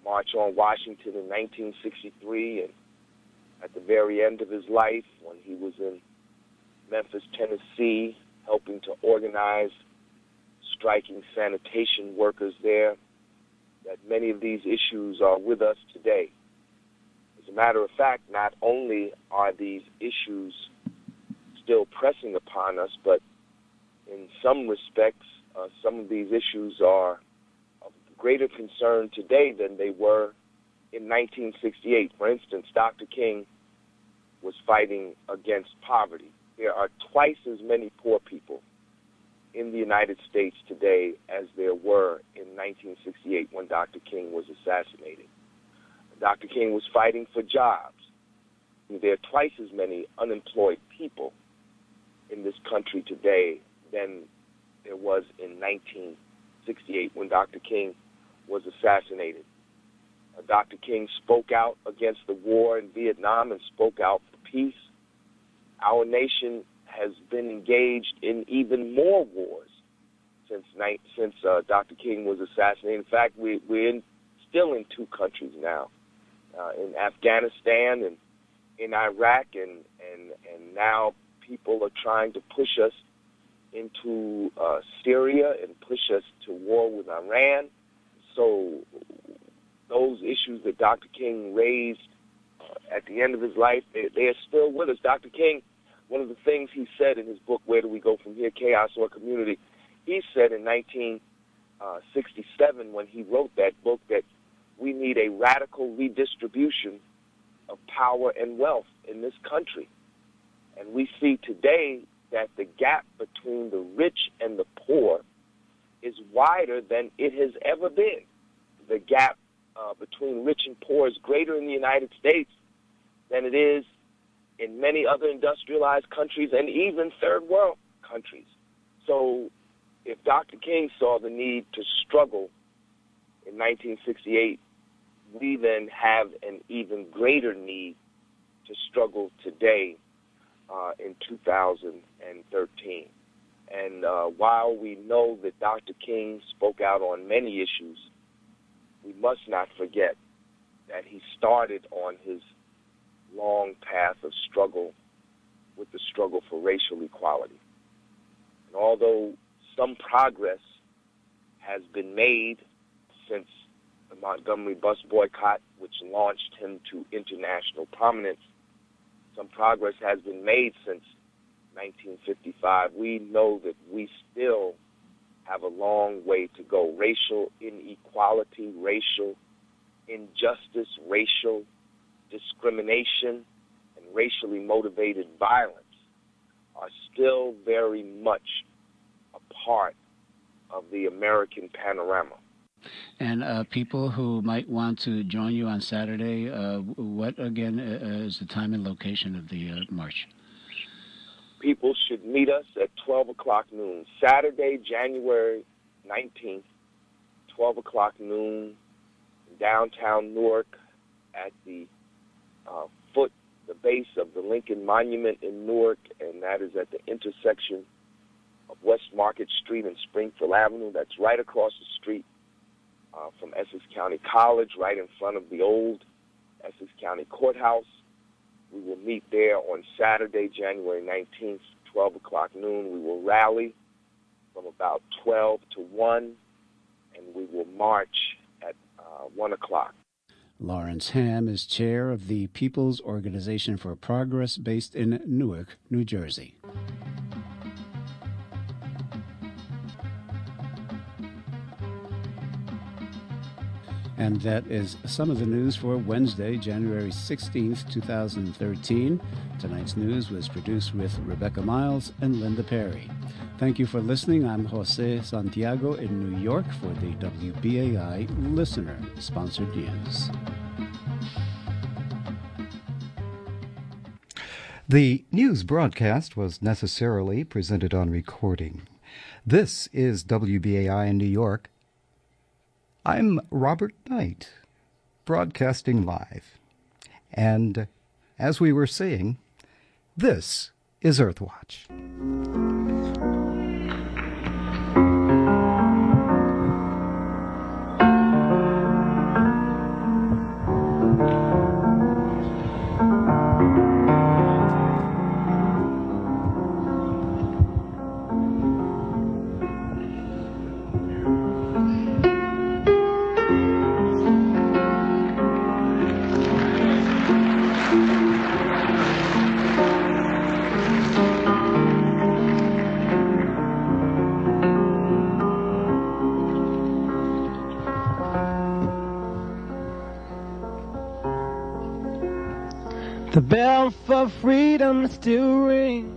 March on Washington in 1963, and at the very end of his life, when he was in Memphis, Tennessee, helping to organize striking sanitation workers there, that many of these issues are with us today. As a matter of fact, not only are these issues still pressing upon us, but in some respects, some of these issues are of greater concern today than they were in 1968. For instance, Dr. King was fighting against poverty. There are twice as many poor people in the United States today as there were in 1968 when Dr. King was assassinated. Dr. King was fighting for jobs. There are twice as many unemployed people in this country today than there was in 1968 when Dr. King was assassinated. Dr. King spoke out against the war in Vietnam and spoke out for peace. Our nation has been engaged in even more wars since Dr. King was assassinated. In fact, we're still in two countries now, in Afghanistan and in Iraq, and now people are trying to push us into Syria and push us to war with Iran. So those issues that Dr. King raised at the end of his life, they are still with us. Dr. King, one of the things he said in his book, Where Do We Go From Here, Chaos or Community, he said in 1967 when he wrote that book that we need a radical redistribution of power and wealth in this country. And we see today that the gap between the rich and the poor is wider than it has ever been. The gap between rich and poor is greater in the United States than it is in many other industrialized countries and even third world countries. So if Dr. King saw the need to struggle in 1968, we then have an even greater need to struggle today in 2013. And while we know that Dr. King spoke out on many issues, we must not forget that he started on his long path of struggle with the struggle for racial equality. And although some progress has been made since the Montgomery bus boycott, which launched him to international prominence, some progress has been made since 1955. We know that we still have a long way to go. Racial inequality, racial injustice, racial discrimination, and racially motivated violence are still very much a part of the American panorama. And people who might want to join you on Saturday, what again is the time and location of the march? People should meet us at 12 o'clock noon. Saturday, January 19th, 12 o'clock noon, in downtown Newark at the the base of the Lincoln Monument in Newark, and that is at the intersection of West Market Street and Springfield Avenue. That's right across the street from Essex County College, right in front of the old Essex County Courthouse. We will meet there on Saturday, January 19th, 12 o'clock noon. We will rally from about 12 to 1, and we will march at 1 o'clock. Lawrence Ham is chair of the People's Organization for Progress based in Newark, New Jersey. And that is some of the news for Wednesday, January 16th, 2013. Tonight's news was produced with Rebecca Miles and Linda Perry. Thank you for listening. I'm Jose Santiago in New York for the WBAI Listener-sponsored news. The news broadcast was necessarily presented on recording. This is WBAI in New York. I'm Robert Knight, broadcasting live. And as we were saying, this is Earthwatch. The bell for freedom still rings.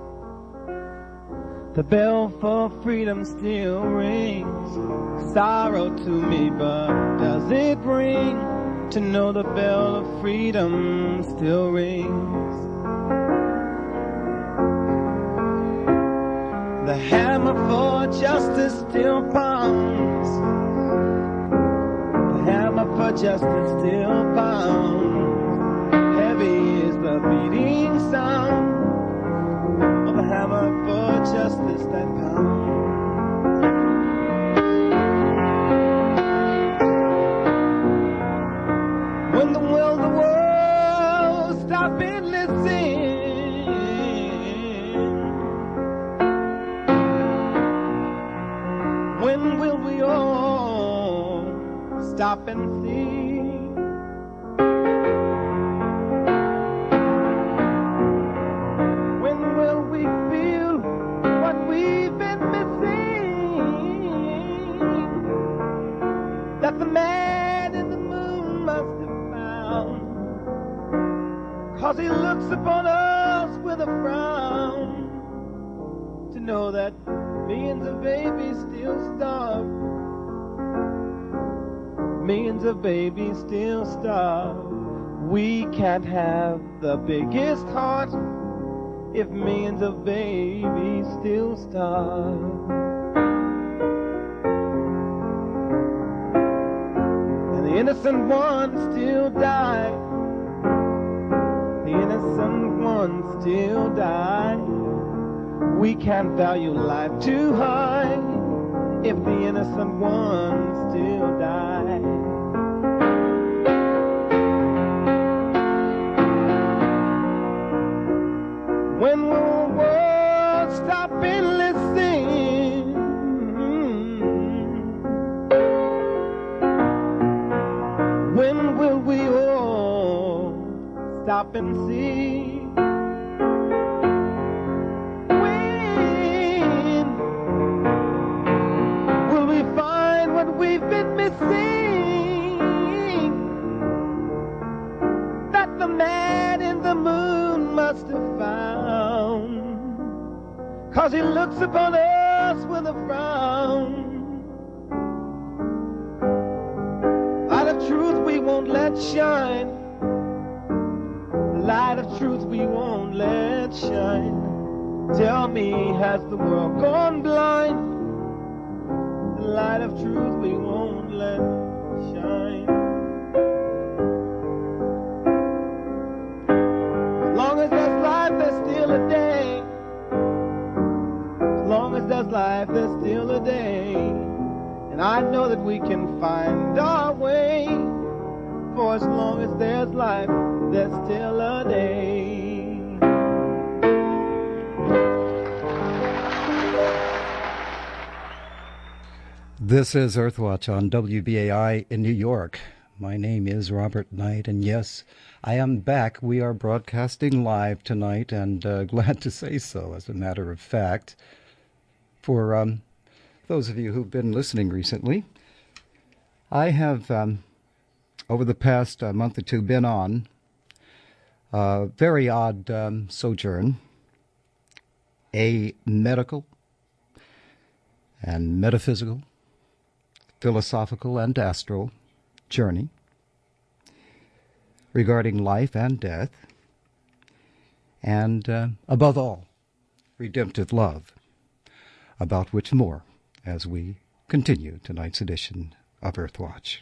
The bell for freedom still rings. Sorrow to me, but does it ring to know the bell of freedom still rings? The hammer for justice still pounds. The hammer for justice still pounds. Heavy is the beating sound of the hammer for justice that pounds. When the world stop endless sin, when will we all stop and see? When will we feel what we've been missing? That the man in the moon must have found, 'cause he looks upon us with a frown, to know that millions of babies still starve. Millions of babies still starve. We can't have the biggest heart if millions of babies still starve. And the innocent ones still die. The innocent ones still die. We can't value life too high if the innocent ones still die. When will the world stop endless sin? When will we all stop and see? We've been missing, that the man in the moon must have found, 'cause he looks upon us with a frown. Light of truth we won't let shine. The light of truth we won't let shine. Tell me, has the world gone blind? The light of truth we won't let shine. As long as there's life, there's still a day. As long as there's life, there's still a day. And I know that we can find our way. For as long as there's life, there's still a day. This is Earthwatch on WBAI in New York. My name is Robert Knight, and yes, I am back. We are broadcasting live tonight, and glad to say so, as a matter of fact. For those of you who've been listening recently, I have, over the past month or two, been on a very odd sojourn, a medical and metaphysical, philosophical and astral journey regarding life and death, and above all, redemptive love, about which more as we continue tonight's edition of Earthwatch.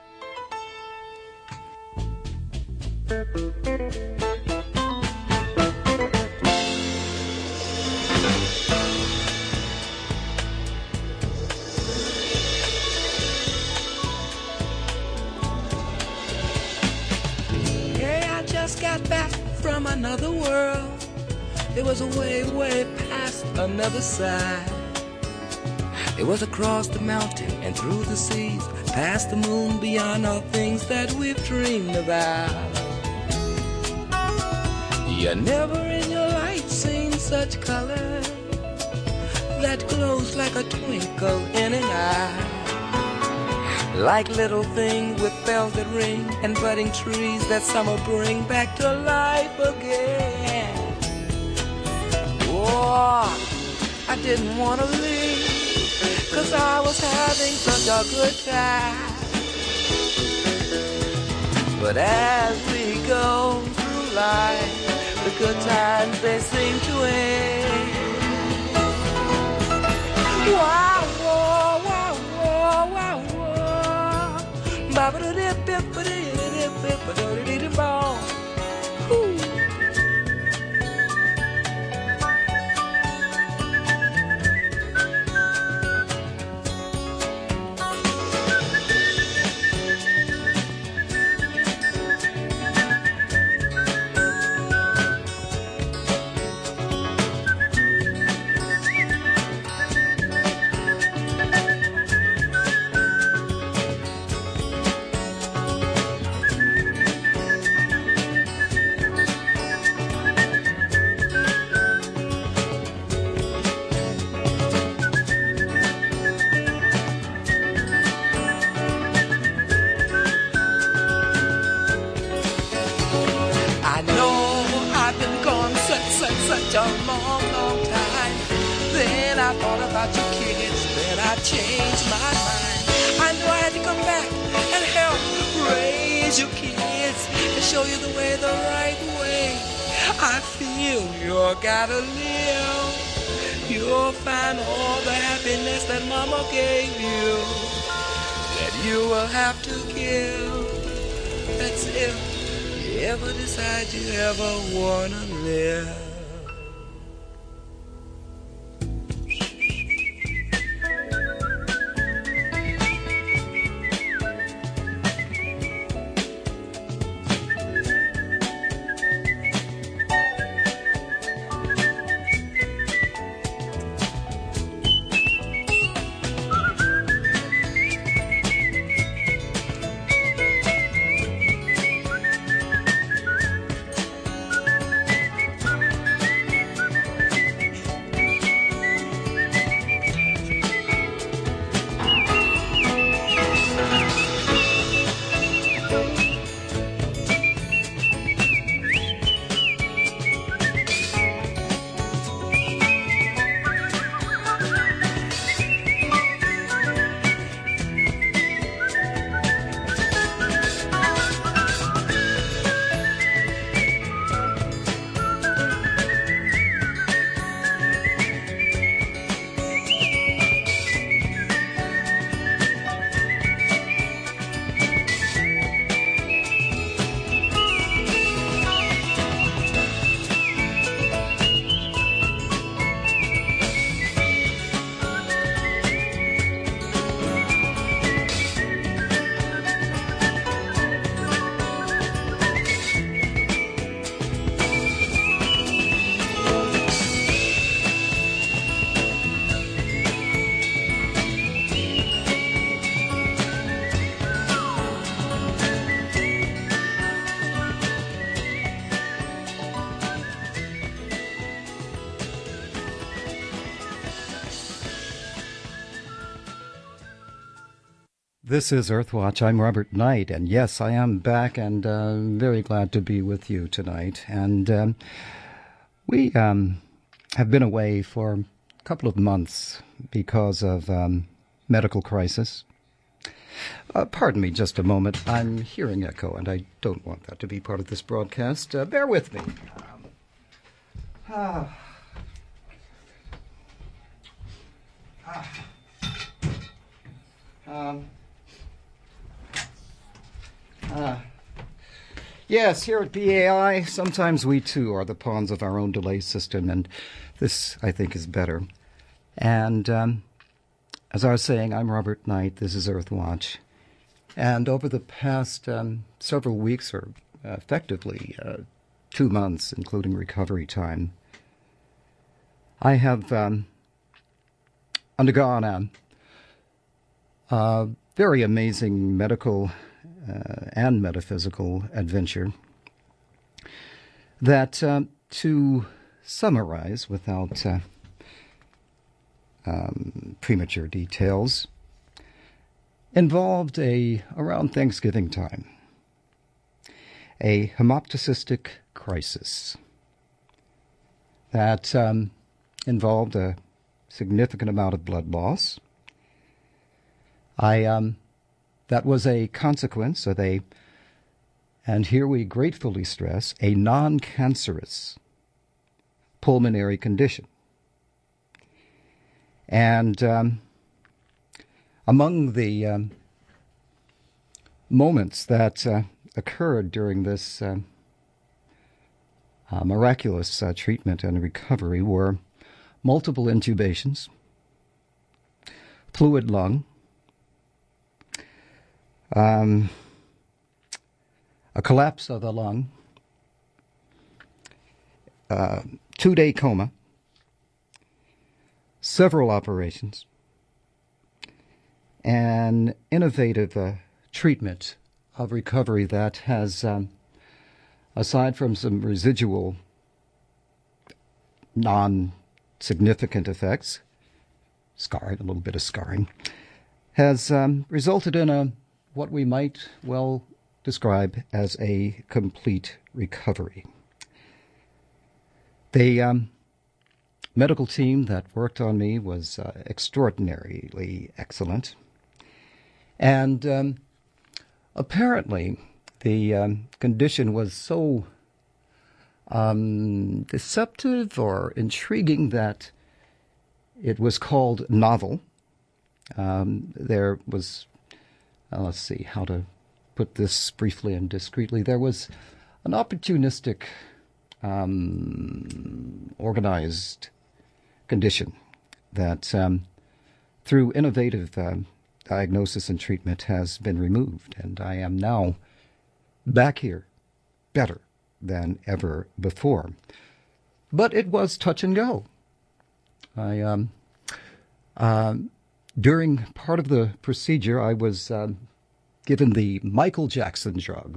Got back from another world. It was way, way past another side. It was across the mountain and through the seas, past the moon, beyond all things that we've dreamed about. You never in your life seen such color that glows like a twinkle in an eye. like little things with bells that ring and budding trees that summer bring back to life again. Oh, I didn't want to leave, 'cause I was having such a good time. But as we go through life, the good times, they seem to end. Wow, wow, wow, wow, wow, wow. Ba-ba-da-dip-dip-ba-dip-dip-ba-da-dip-dip-ba-da-dip-dip-ba. Whoo. Such a long, long time. Then I thought about you kids, then I changed my mind. I knew I had to come back and help raise you kids and show you the way, the right way. I feel you're gotta live. You'll find all the happiness that Mama gave you, that you will have to give. That's if you ever decide you ever wanna live. This is Earthwatch. I'm Robert Knight, and yes, I am back, and very glad to be with you tonight. And we have been away for a couple of months because of medical crisis. Pardon me just a moment. I'm hearing echo, and I don't want that to be part of this broadcast. Bear with me. Yes, here at BAI, sometimes we too are the pawns of our own delay system, and this, I think, is better. And as I was saying, I'm Robert Knight. This is Earthwatch. And over the past several weeks, or effectively 2 months, including recovery time, I have undergone a very amazing medical and metaphysical adventure that, to summarize without premature details, involved around Thanksgiving time, a hemoptycistic crisis that involved a significant amount of blood loss. That was a consequence of and here we gratefully stress, a non-cancerous pulmonary condition. And among the moments that occurred during this miraculous treatment and recovery were multiple intubations, fluid lung, a collapse of the lung, 2-day coma, several operations, an innovative treatment of recovery that has, aside from some residual non-significant effects, scarring, a little bit of scarring, has resulted in what we might well describe as a complete recovery. The medical team that worked on me was extraordinarily excellent. And apparently the condition was so deceptive or intriguing that it was called novel. There was, let's see how to put this briefly and discreetly, there was an opportunistic, organized condition that through innovative diagnosis and treatment has been removed, and I am now back here better than ever before. But it was touch and go. During part of the procedure, I was given the Michael Jackson drug,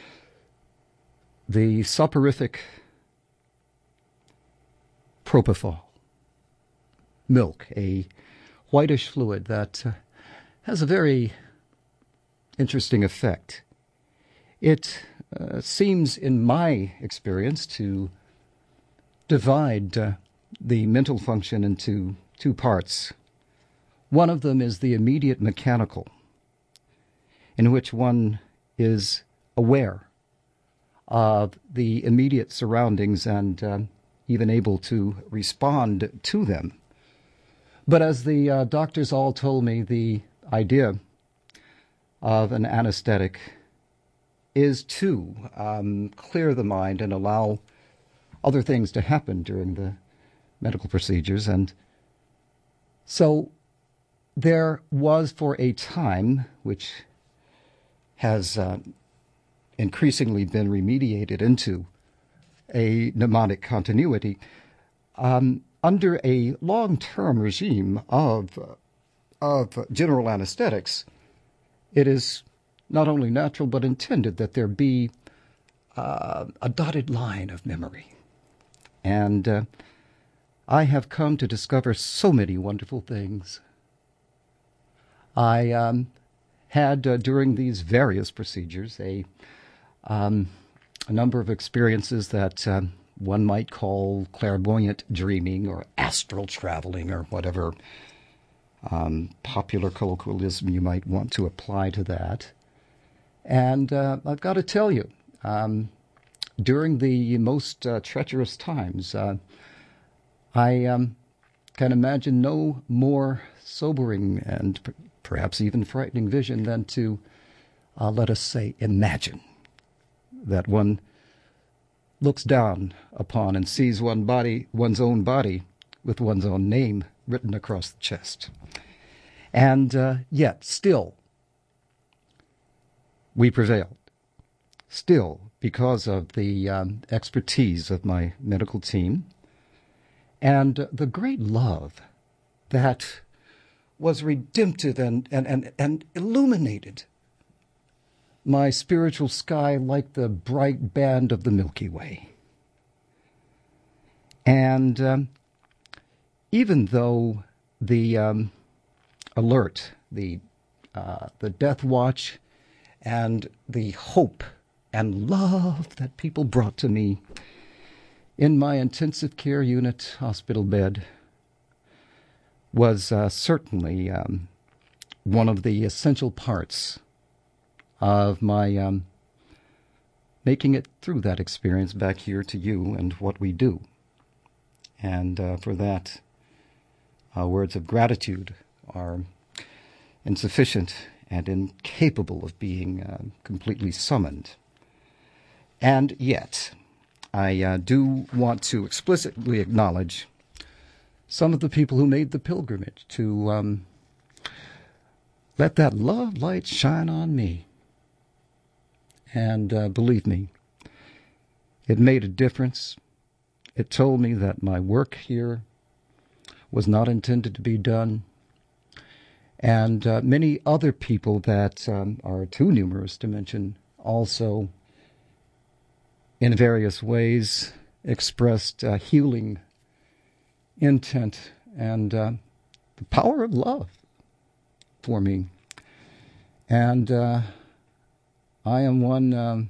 the soporific propofol milk, a whitish fluid that has a very interesting effect. It seems, in my experience, to divide the mental function into two parts. One of them is the immediate mechanical, in which one is aware of the immediate surroundings and even able to respond to them. But as the doctors all told me, the idea of an anesthetic is to clear the mind and allow other things to happen during the medical procedures. And so there was, for a time, which has increasingly been remediated into a mnemonic continuity, under a long-term regime of general anesthetics, it is not only natural but intended that there be a dotted line of memory. And I have come to discover so many wonderful things. I had, during these various procedures, a number of experiences that one might call clairvoyant dreaming or astral traveling or whatever popular colloquialism you might want to apply to that. And I've got to tell you, during the most treacherous times, I can imagine no more sobering and perhaps even frightening vision than to, let us say, imagine that one looks down upon and sees one's own body with one's own name written across the chest. And yet, still, we prevailed. Still, because of the expertise of my medical team and the great love that was redemptive and illuminated my spiritual sky like the bright band of the Milky Way. And even though the alert, the the death watch, and the hope and love that people brought to me in my intensive care unit hospital bed was certainly one of the essential parts of my making it through that experience back here to you and what we do. And for that, words of gratitude are insufficient and incapable of being completely summoned. And yet, I do want to explicitly acknowledge some of the people who made the pilgrimage to let that love light shine on me. And believe me, it made a difference. It told me that my work here was not intended to be done. And many other people that are too numerous to mention also, in various ways, expressed healing intent and the power of love for me. And I am one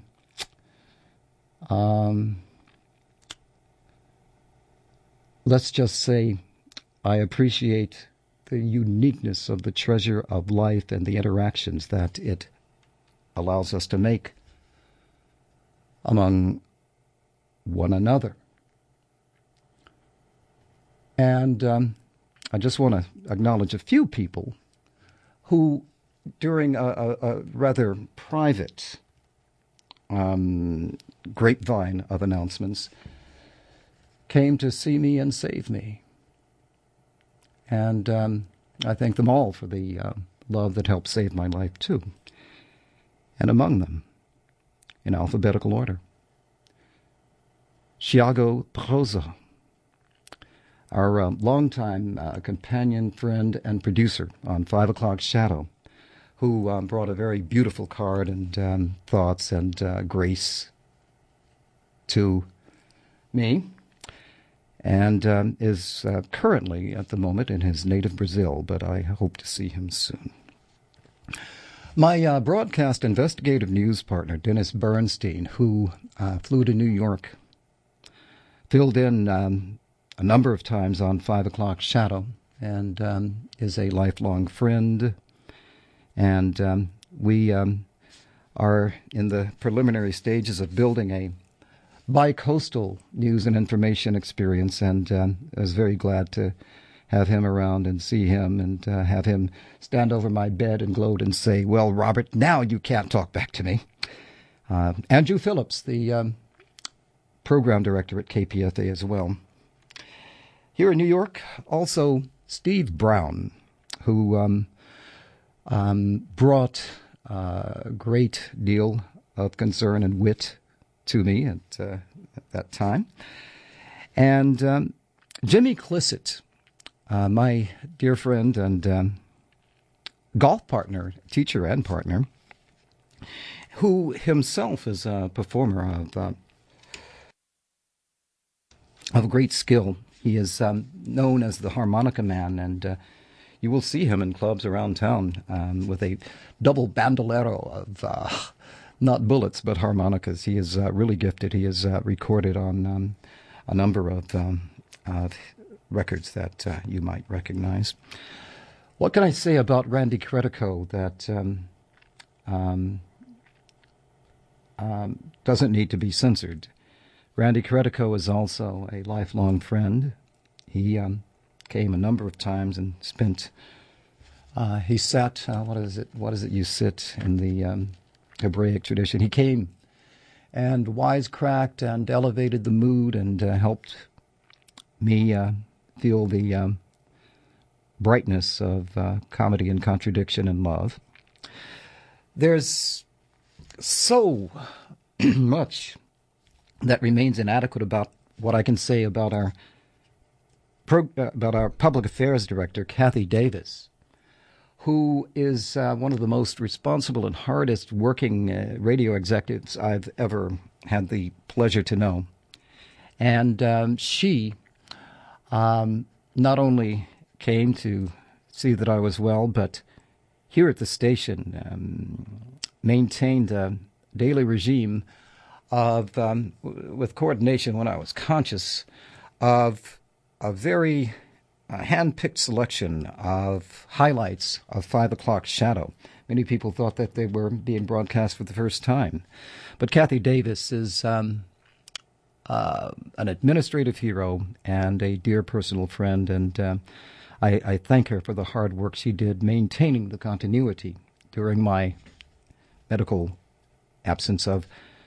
let's just say I appreciate the uniqueness of the treasure of life and the interactions that it allows us to make among one another. And I just want to acknowledge a few people who, during a rather private grapevine of announcements, came to see me and save me. And I thank them all for the love that helped save my life, too. And among them, in alphabetical order, Thiago Proza, our longtime companion, friend, and producer on 5 O'Clock Shadow, who brought a very beautiful card and thoughts and grace to me, and is currently at the moment in his native Brazil, but I hope to see him soon. My broadcast investigative news partner, Dennis Bernstein, who flew to New York, filled in a number of times on 5 O'Clock Shadow, and is a lifelong friend. And we are in the preliminary stages of building a bi-coastal news and information experience, and I was very glad to have him around and see him and have him stand over my bed and gloat and say, "Well, Robert, now you can't talk back to me." Andrew Phillips, the program director at KPFA as well. Here in New York, also Steve Brown, who brought a great deal of concern and wit to me at that time. And Jimmy Clisset, my dear friend and golf partner, teacher and partner, who himself is a performer of great skill. He is known as the Harmonica Man, and you will see him in clubs around town with a double bandolero of not bullets, but harmonicas. He is really gifted. He is recorded on a number of records that you might recognize. What can I say about Randy Credico that doesn't need to be censored? Randy Credico is also a lifelong friend. He came a number of times and spent, he sat, what is it you sit in the Hebraic tradition? He came and wisecracked and elevated the mood and helped me feel the brightness of comedy and contradiction and love. There's so much that remains inadequate about what I can say about our public affairs director, Kathy Davis, who is one of the most responsible and hardest working radio executives I've ever had the pleasure to know. And she not only came to see that I was well, but here at the station maintained a daily regime of, with coordination when I was conscious, of a very hand-picked selection of highlights of 5 o'clock shadow. Many people thought that they were being broadcast for the first time. But Kathy Davis is an administrative hero and a dear personal friend, and I thank her for the hard work she did maintaining the continuity during my medical absence of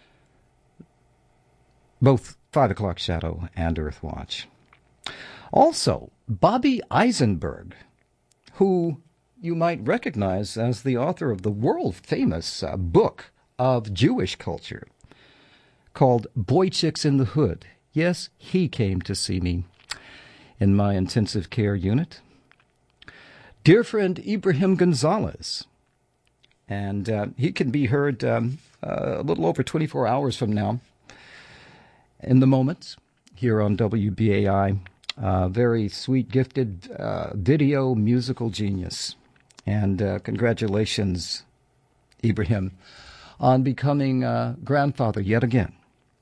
both 5 o'clock shadow and Earthwatch. Also, Bobby Eisenberg, who you might recognize as the author of the world-famous book of Jewish culture called Boy Chicks in the Hood. Yes, he came to see me in my intensive care unit. Dear friend Ibrahim Gonzalez, and he can be heard a little over 24 hours from now in the moment here on WBAI. Very sweet, gifted video musical genius. And congratulations, Ibrahim, on becoming a grandfather yet again.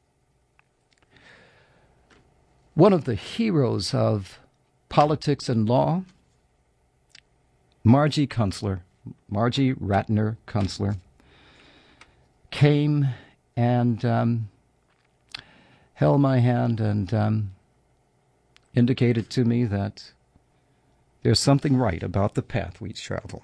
One of the heroes of politics and law, Margie Ratner Kunstler, came and held my hand and indicated to me that there's something right about the path we travel.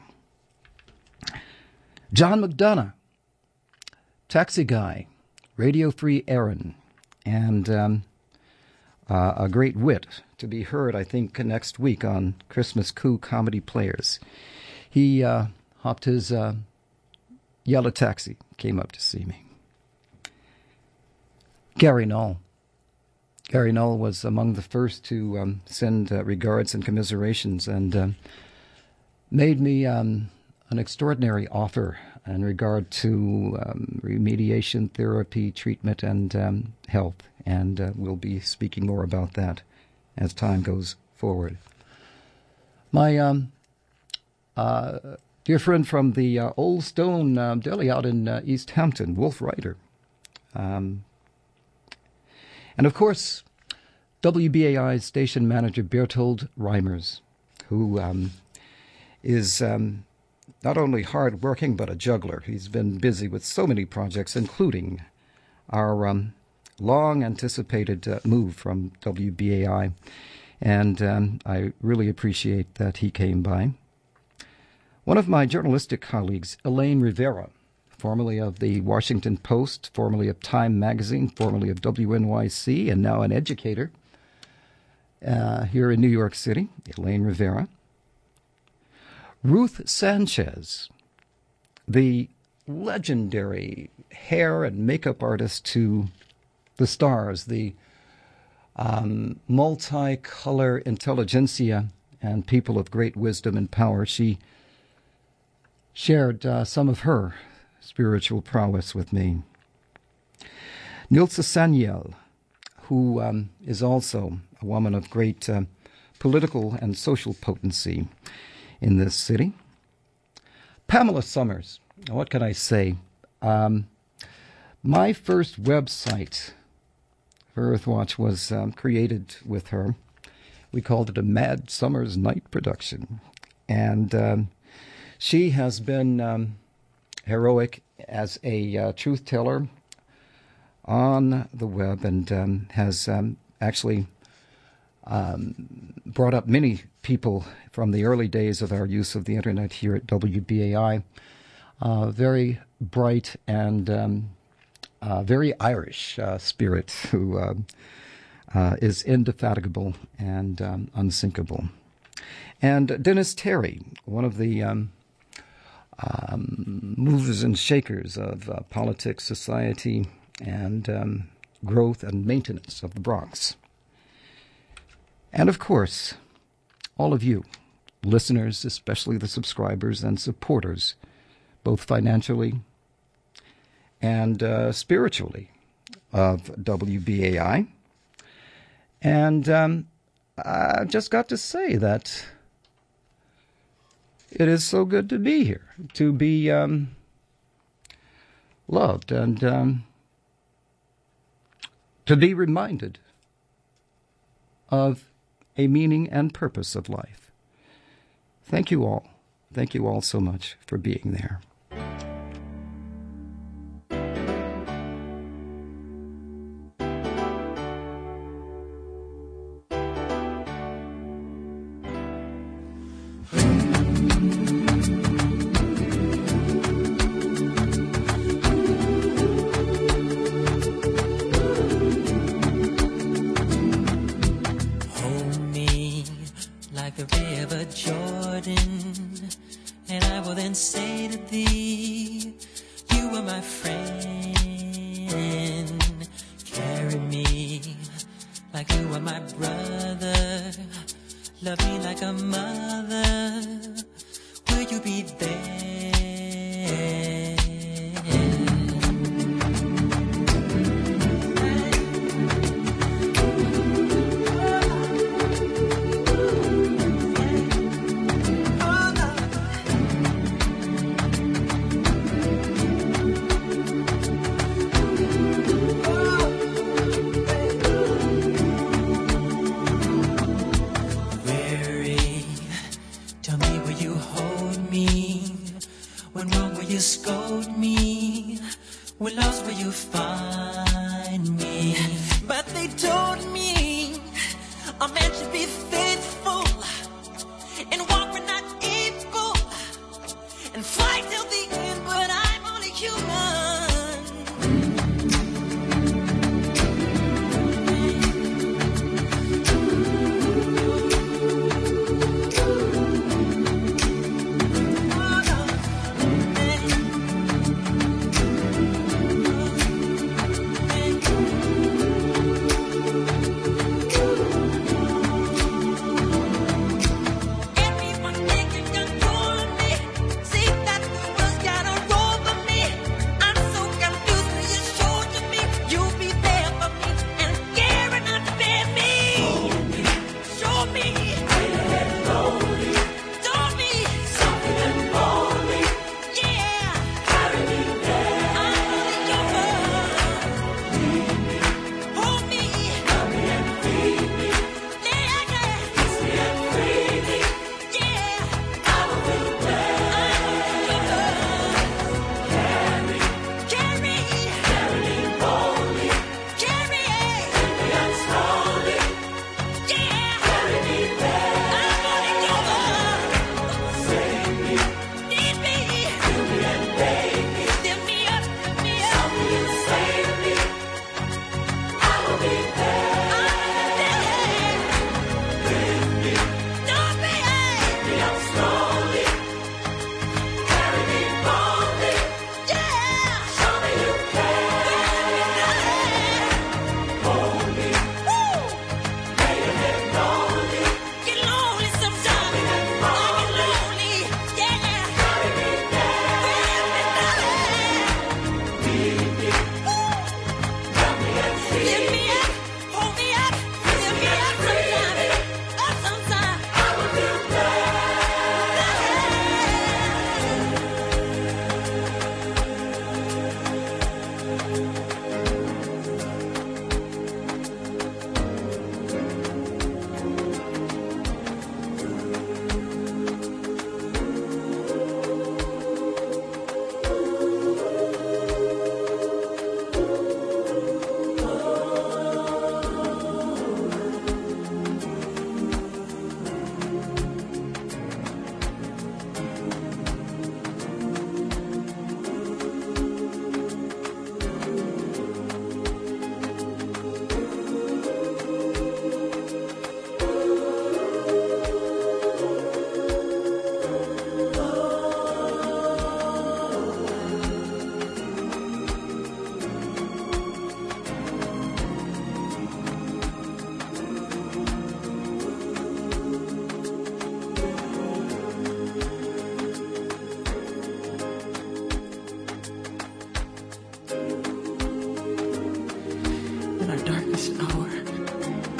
John McDonough, taxi guy, Radio Free Aaron, and a great wit to be heard, I think, next week on Christmas Coup Comedy Players. He hopped his yellow taxi, came up to see me. Gary Null. Gary Null was among the first to send regards and commiserations and made me an extraordinary offer in regard to remediation, therapy, treatment, and health. And we'll be speaking more about that as time goes forward. My dear friend from the Old Stone Deli out in East Hampton, Wolf Ryder. And, of course, WBAI's station manager, Bertold Reimers, who is not only hard-working but a juggler. He's been busy with so many projects, including our long-anticipated move from WBAI. And I really appreciate that he came by. One of my journalistic colleagues, Elaine Rivera, formerly of the Washington Post, formerly of Time Magazine, formerly of WNYC, and now an educator here in New York City, Elaine Rivera. Ruth Sanchez, the legendary hair and makeup artist to the stars, the multicolor intelligentsia and people of great wisdom and power. She shared some of her spiritual prowess with me. Nilsa Sanyel, who is also a woman of great political and social potency in this city. Pamela Summers, what can I say? My first website for Earthwatch was created with her. We called it a Mad Summers Night production. And she has been heroic as a truth teller on the web and has actually brought up many people from the early days of our use of the Internet here at WBAI. Very bright and very Irish spirit who is indefatigable and unsinkable. And Dennis Terry, one of the movers and shakers of politics, society, and growth and maintenance of the Bronx. And, of course, all of you, listeners, especially the subscribers and supporters, both financially and spiritually, of WBAI. And I just got to say that It is so good to be here, to be loved, and to be reminded of a meaning and purpose of life. Thank you all. Thank you all so much for being there.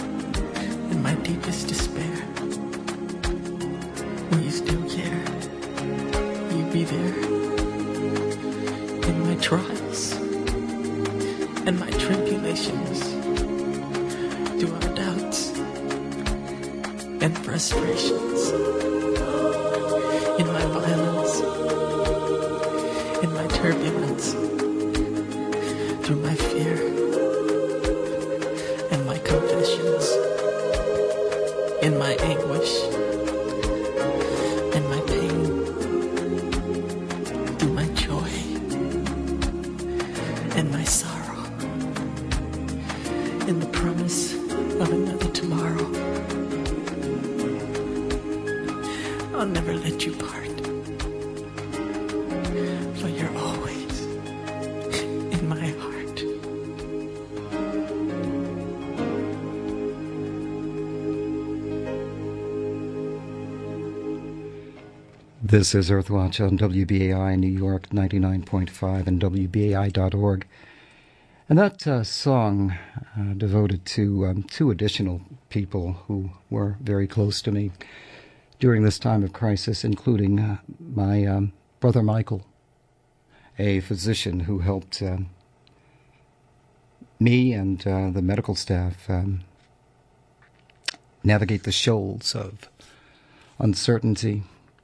deepest despair, will you still care? trials and my tribulations, through our doubts and frustrations, in my violence, in my turbulence, through my fear and my confessions, in my anguish and my pain, through my joy and my sorrow, in the promise of another tomorrow. I'll never let you part, for you're always in my heart. This is Earthwatch on WBAI New York 99.5 and WBAI.org. And that song devoted to two additional people who were very close to me during this time of crisis, including my brother Michael, a physician who helped me and the medical staff navigate the shoals of uncertainty.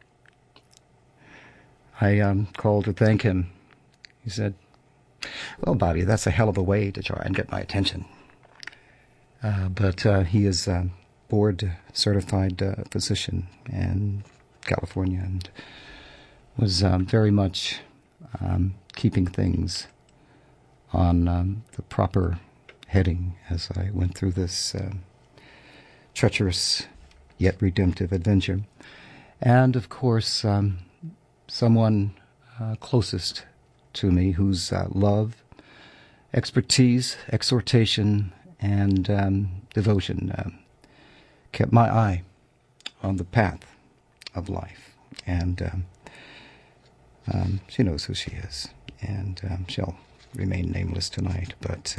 I called to thank him. He said, "Well, Bobby, that's a hell of a way to try and get my attention." But he is a board-certified physician in California and was very much keeping things on the proper heading as I went through this treacherous yet redemptive adventure. And, of course, someone closest to me whose love, expertise, exhortation, and devotion kept my eye on the path of life. And she knows who she is, and she'll remain nameless tonight. But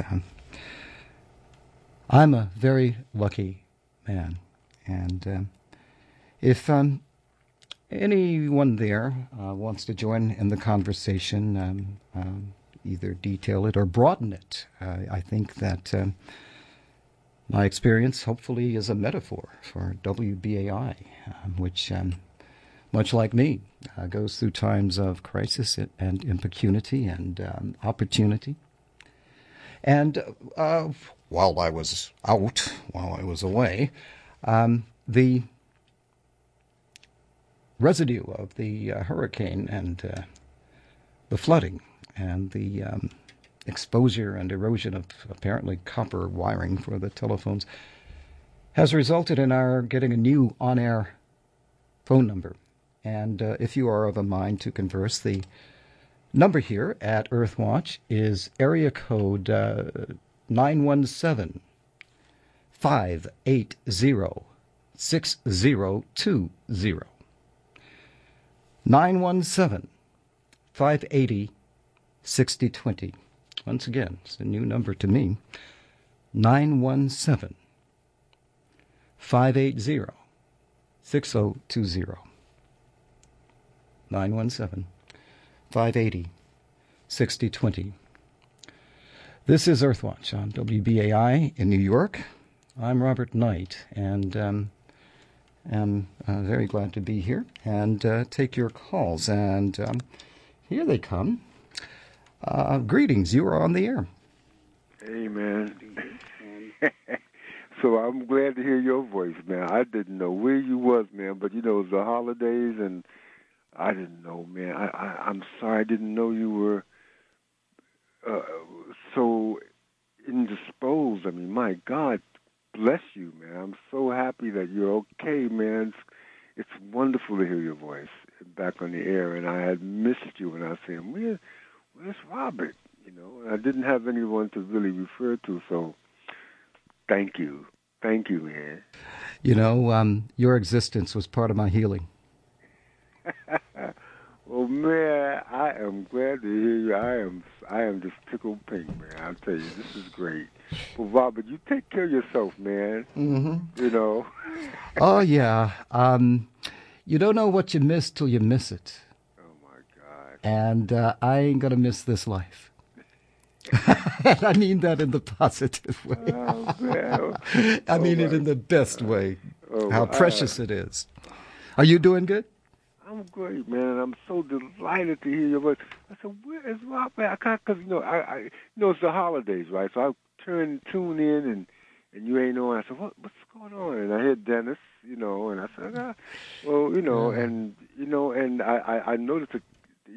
I'm a very lucky man, and if anyone there wants to join in the conversation, either detail it or broaden it, I think that my experience hopefully is a metaphor for WBAI, which, much like me, goes through times of crisis and impecunity and opportunity. And while I was away, the residue of the hurricane and the flooding and the exposure and erosion of apparently copper wiring for the telephones has resulted in our getting a new on-air phone number. And if you are of a mind to converse, the number here at Earthwatch is area code 917-580-6020. 917-580-6020. Once again, it's a new number to me. 917-580-6020. 917-580-6020. This is Earthwatch on WBAI in New York. I'm Robert Knight, and am very glad to be here and take your calls. And here they come. Greetings. You are on the air. Hey, man. So I'm glad to hear your voice, man. I didn't know where you was, man, but, you know, it was the holidays, and I didn't know, man. I'm sorry I didn't know you were so indisposed. I mean, my God, bless you, man. I'm so happy that you're okay, man. It's wonderful to hear your voice back on the air, and I had missed you when I was saying, where's Robert? You know, and I didn't have anyone to really refer to, so thank you. Thank you, man. You know, your existence was part of my healing. Well, man, I am glad to hear you. I am just tickled pink, man. I'll tell you, this is great. Well, Robert, you take care of yourself, man. Mm-hmm. You know. Oh, yeah. You don't know what you miss till you miss it. Oh, my God. and I ain't going to miss this life. And I mean that in the positive way. Oh, man. I mean it in the best way. Oh, How precious it is. Are you doing good? I'm great, man. I'm so delighted to hear your voice. I said, "Where is Rob?" Because I it's the holidays, right? So I tune in, and you ain't on. I said, what's going on? And I hear Dennis, and I said, and I noticed that,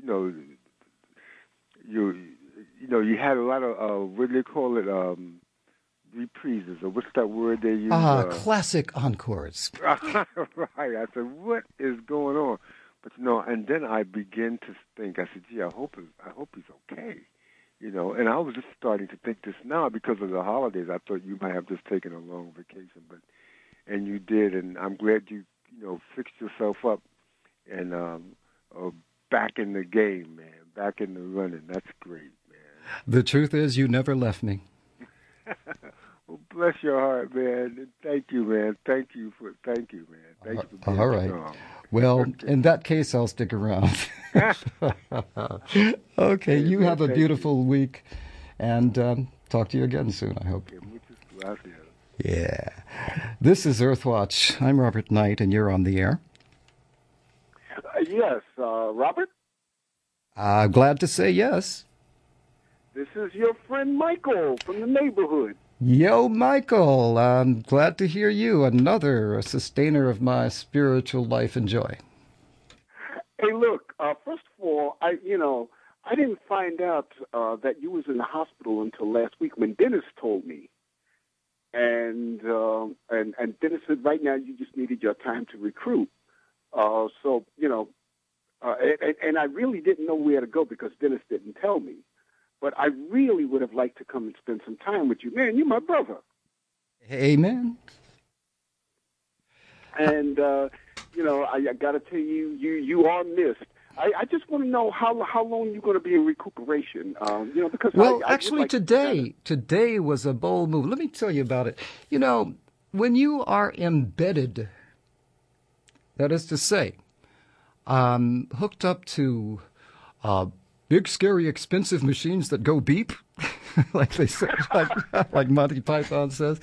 you had a lot of what do they call it, reprises, or what's that word they use? Classic encores. Right. I said, what is going on? But and then I begin to think. I said, gee, I hope he's okay. And I was just starting to think this now because of the holidays. I thought you might have just taken a long vacation, and you did, and I'm glad you fixed yourself up and back in the game, man, back in the running. That's great, man. The truth is, you never left me. Well, bless your heart, man. And thank you, man. Thank you, man. Thank you for being all right. strong. Well, in that case, I'll stick around. Okay, you have a beautiful week, and talk to you again soon, I hope. Yeah. This is Earthwatch. I'm Robert Knight, and you're on the air. Yes, Robert? I'm glad to say yes. This is your friend Michael from the neighborhood. Yo, Michael, I'm glad to hear you, another sustainer of my spiritual life and joy. Hey, look, first of all, I didn't find out that you was in the hospital until last week when Dennis told me. And Dennis said right now you just needed your time to recruit. And I really didn't know where to go because Dennis didn't tell me. But I really would have liked to come and spend some time with you. Man, you're my brother. Amen. And, I got to tell you, you are missed. I just want to know how long you're going to be in recuperation. Because actually, today was a bold move. Let me tell you about it. When you are embedded, that is to say, hooked up to big, scary, expensive machines that go beep, like they say, like Monty Python says,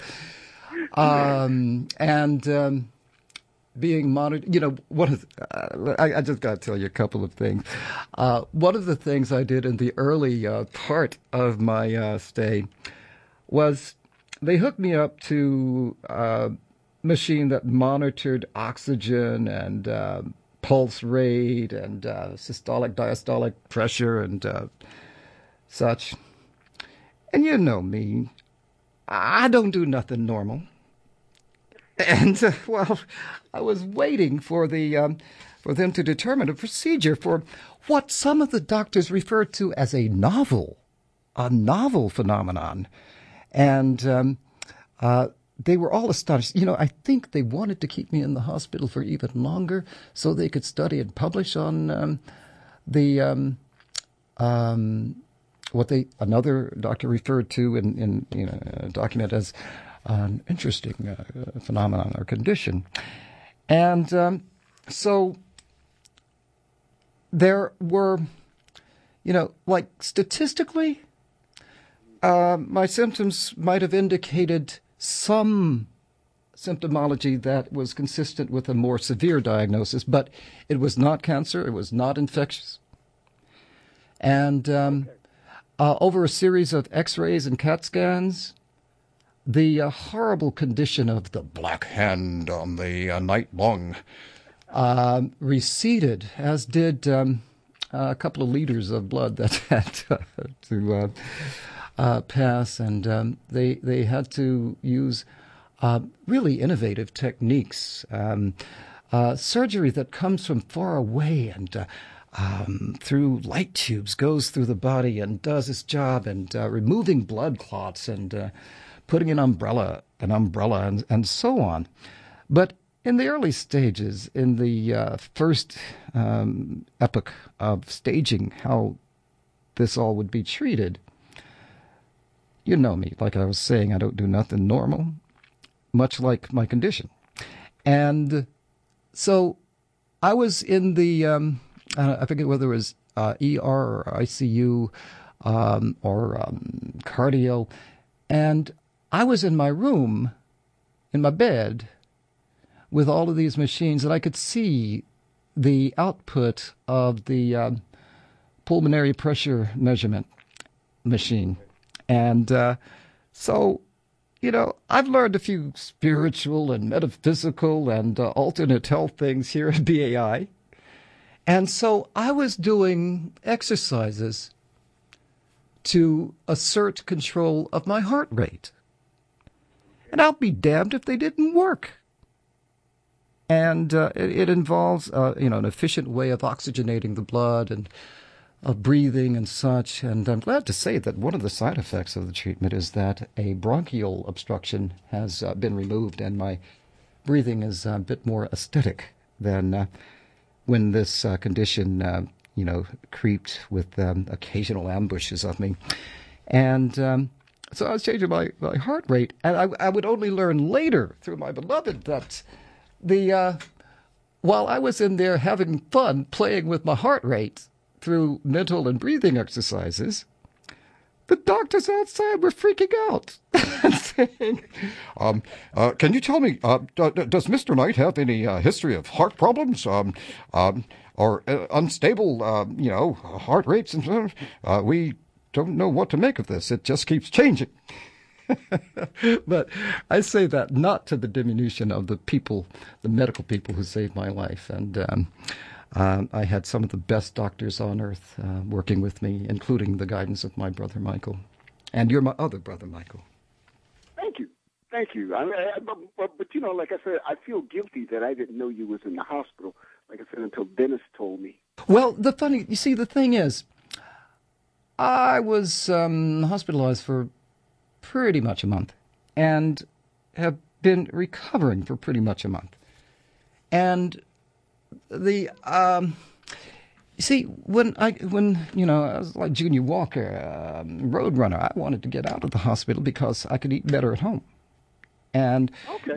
and being monitored. I just got to tell you a couple of things. One of the things I did in the early part of my stay was they hooked me up to a machine that monitored oxygen and pulse rate and systolic, diastolic pressure and such. And you know me, I don't do nothing normal. And, I was waiting for them to determine a procedure for what some of the doctors referred to as a novel phenomenon. And they were all astonished. I think they wanted to keep me in the hospital for even longer so they could study and publish on what another doctor referred to in a document as an interesting phenomenon or condition. And so there were, like statistically, my symptoms might have indicated some symptomology that was consistent with a more severe diagnosis, but it was not cancer, it was not infectious. And over a series of x-rays and CAT scans, the horrible condition of the black hand on the night lung receded, as did a couple of liters of blood that had to pass, and they had to use really innovative techniques, surgery that comes from far away and through light tubes goes through the body and does its job, and removing blood clots and putting an umbrella and so on. But in the early stages, in the first epoch of staging how this all would be treated, you know me, like I was saying, I don't do nothing normal, much like my condition. And so I was in the, I forget whether it was ER or ICU or cardio. And I was in my room, in my bed, with all of these machines, and I could see the output of the pulmonary pressure measurement machine. And so, I've learned a few spiritual and metaphysical and alternate health things here at BAI. And so I was doing exercises to assert control of my heart rate. And I'll be damned if they didn't work. And it involves, an efficient way of oxygenating the blood and of breathing and such. And I'm glad to say that one of the side effects of the treatment is that a bronchial obstruction has been removed, and my breathing is a bit more aesthetic than when this condition, creeped with occasional ambushes of me. And so I was changing my heart rate, and I would only learn later through my beloved that while I was in there having fun playing with my heart rate through mental and breathing exercises, the doctors outside were freaking out and saying, can you tell me, does Mr. Knight have any history of heart problems or unstable, heart rates? And we don't know what to make of this. It just keeps changing. But I say that not to the diminution of the people, the medical people who saved my life. And I had some of the best doctors on earth working with me, including the guidance of my brother Michael. And you're my other brother, Michael. Thank you. But like I said, I feel guilty that I didn't know you was in the hospital, like I said, until Dennis told me. Well, the thing is, I was hospitalized for pretty much a month and have been recovering for pretty much a month. And the when I was like Junior Walker, Roadrunner, I wanted to get out of the hospital because I could eat better at home. And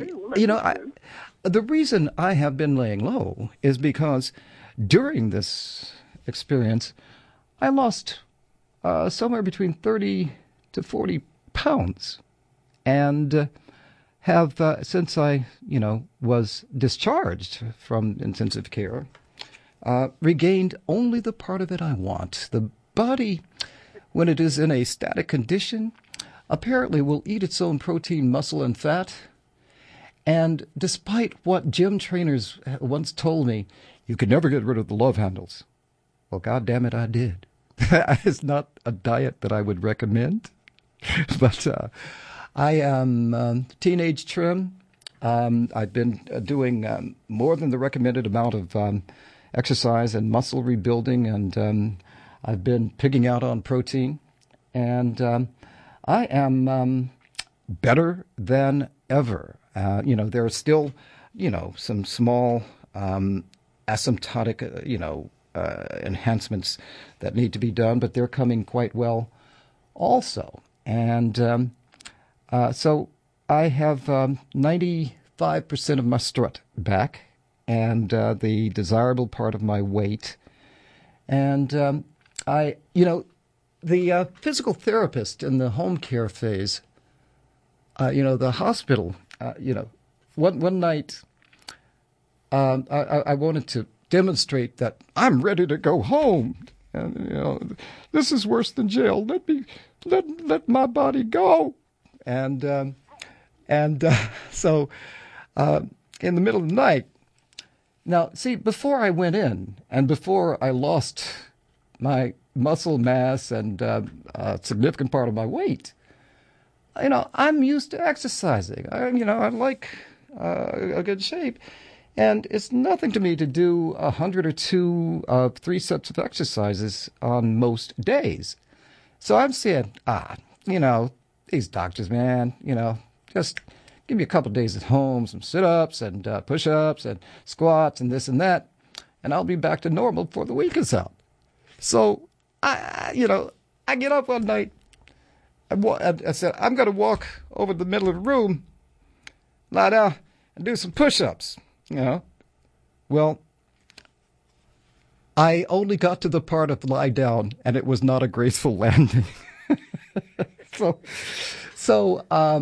the reason I have been laying low is because during this experience, I lost somewhere between 30 to 40 pounds, and have since I was discharged from intensive care, regained only the part of it I want. The body, when it is in a static condition, apparently will eat its own protein, muscle, and fat. And despite what gym trainers once told me, you could never get rid of the love handles. Well, God damn it, I did. It's not a diet that I would recommend, but I am teenage trim. I've been doing more than the recommended amount of exercise and muscle rebuilding, and I've been pigging out on protein, and I am better than ever. There are still, some small asymptotic, enhancements that need to be done, but they're coming quite well also. And so I have 95% of my strut back, and the desirable part of my weight. And the physical therapist in the home care phase, the hospital, one night I wanted to demonstrate that I'm ready to go home. And, this is worse than jail. Let my body go. And so in the middle of the night, now, see, before I went in and before I lost my muscle mass and a significant part of my weight, I'm used to exercising. I like a good shape. And it's nothing to me to do 100 or 2 of 3 sets of exercises on most days. So I'm saying, these doctors, man, just give me a couple of days at home, some sit-ups and push-ups and squats and this and that, and I'll be back to normal before the week is out. So, I get up one night, I said, I'm going to walk over the middle of the room, lie down, and do some push-ups. Well, I only got to the part of lie down, and it was not a graceful landing. So,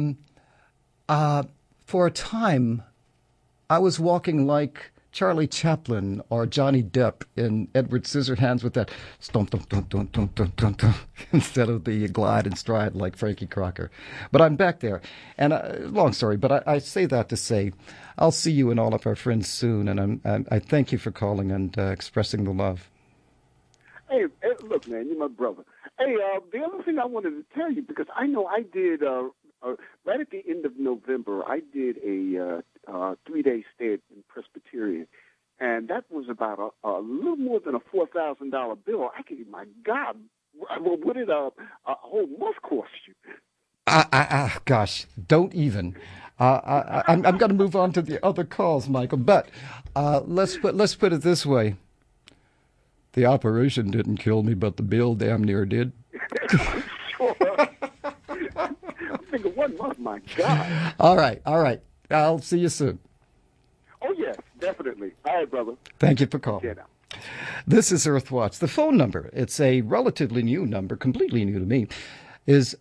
for a time, I was walking like Charlie Chaplin or Johnny Depp in Edward Scissorhands with that stomp, stomp, stomp, stomp, stomp, stomp, stomp, stomp, instead of the glide and stride like Frankie Crocker. But I'm back there. And long story, but I say that to say I'll see you and all of our friends soon. And I thank you for calling and expressing the love. Hey, look, man, you're my brother. Hey, the other thing I wanted to tell you, because I know I did, right at the end of November, I did a 3-day stay in Presbyterian, and that was about a little more than a $4,000 bill. My God, what did a whole month cost you? Gosh, don't even. I'm going to move on to the other calls, Michael, but let's put it this way. The operation didn't kill me, but the bill damn near did. Sure. I'm thinking 1 month, my God. All right. I'll see you soon. Oh, yes, definitely. All right, brother. Thank you for calling. This is Earthwatch. The phone number, it's a relatively new number, completely new to me, is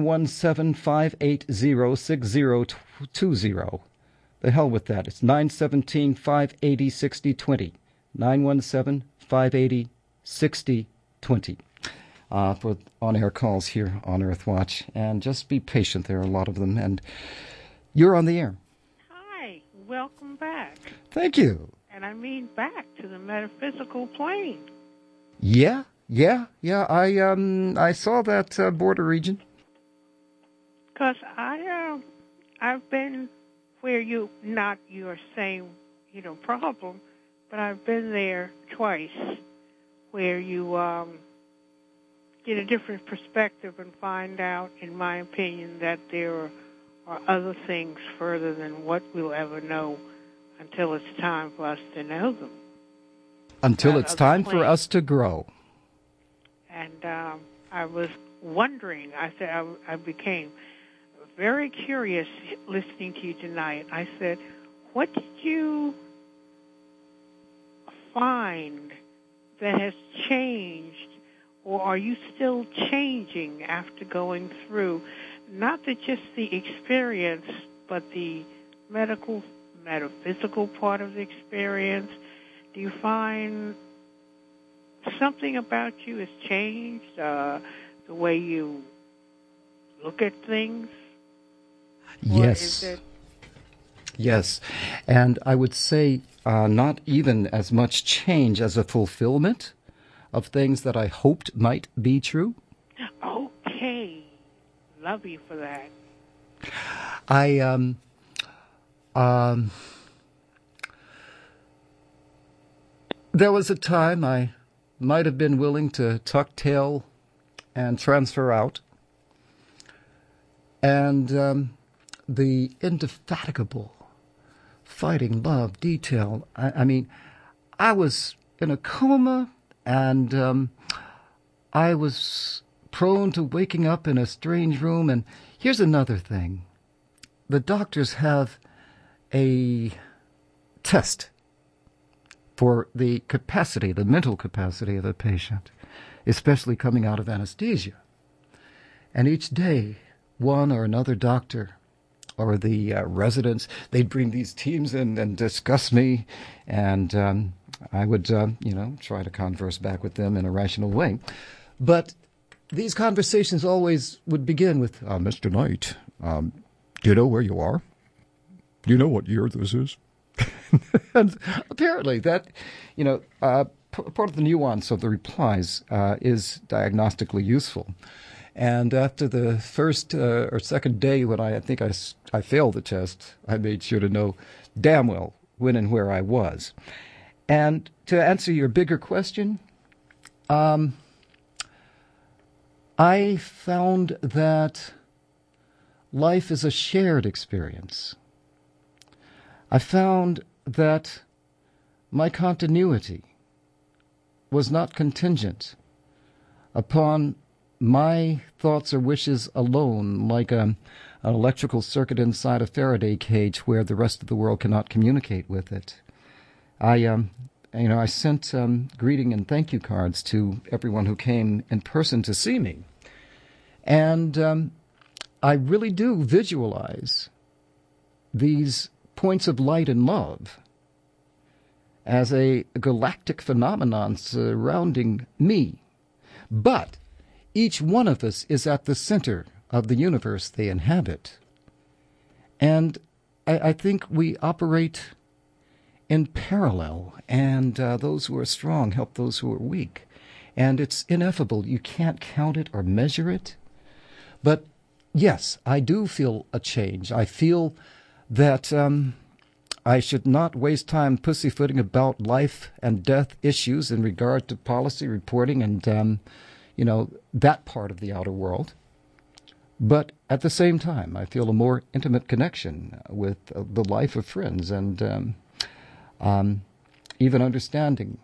917-580-6020. The hell with that. It's 917-580-6020. 917-580-6020 for on-air calls here on Earthwatch. And just be patient. There are a lot of them. And you're on the air. Hi. Welcome back. Thank you. And I mean back to the metaphysical plane. Yeah. I saw that border region. Because I've been where you're saying, problem, but I've been there twice where you get a different perspective and find out, in my opinion, that there are other things further than what we'll ever know until it's time for us to know them. Until it's time for us to grow. And I was wondering, I became very curious listening to you tonight. I said, what did you find that has changed, or are you still changing after going through not just the experience, but the metaphysical part of the experience? Do you find something about you has changed, the way you look at things? Yes. Yes. And I would say not even as much change as a fulfillment of things that I hoped might be true. Okay. Love you for that. There was a time I might have been willing to tuck tail and transfer out. And the indefatigable fighting love detail. I mean, I was in a coma, and I was prone to waking up in a strange room. And here's another thing. The doctors have a test for the capacity, the mental capacity of a patient, especially coming out of anesthesia. And each day, one or another doctor or the residents, they'd bring these teams in and discuss me, and I would, try to converse back with them in a rational way. But these conversations always would begin with, Mr. Knight, do you know where you are? Do you know what year this is? And apparently that, part of the nuance of the replies is diagnostically useful. And after the first or second day when I think I failed the test, I made sure to know damn well when and where I was. And to answer your bigger question, I found that life is a shared experience. I found that my continuity was not contingent upon my thoughts or wishes alone, like an electrical circuit inside a Faraday cage where the rest of the world cannot communicate with it. I I sent greeting and thank you cards to everyone who came in person to see me. And I really do visualize these points of light and love as a galactic phenomenon surrounding me. But each one of us is at the center of the universe they inhabit. And I think we operate in parallel, and those who are strong help those who are weak. And it's ineffable. You can't count it or measure it. But yes, I do feel a change. I feel that I should not waste time pussyfooting about life and death issues in regard to policy reporting and, that part of the outer world. But at the same time, I feel a more intimate connection with the life of friends and even understanding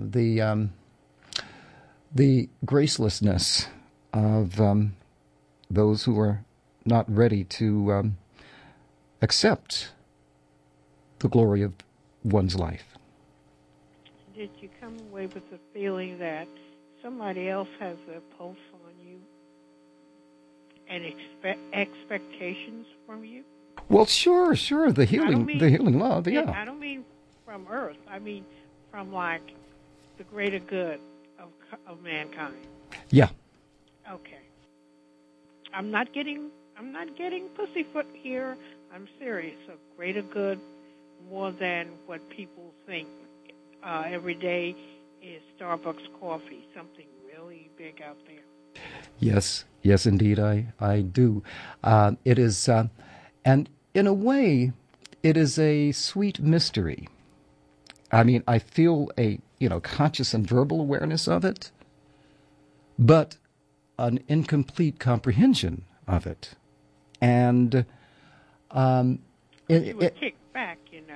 the gracelessness of those who are not ready to accept the glory of one's life. Did you come away with the feeling that somebody else has a pulse on you and expectations from you? Well, sure. The healing love, yeah. I don't mean from Earth. I mean from like the greater good of mankind. Yeah. Okay. I'm not getting pussyfoot here. I'm serious. Of greater good, more than what people think every day is Starbucks coffee. Something really big out there. Yes, indeed, I do. It is, and in a way, it is a sweet mystery. I mean, I feel a conscious and verbal awareness of it, but an incomplete comprehension of it, and you were kicked back,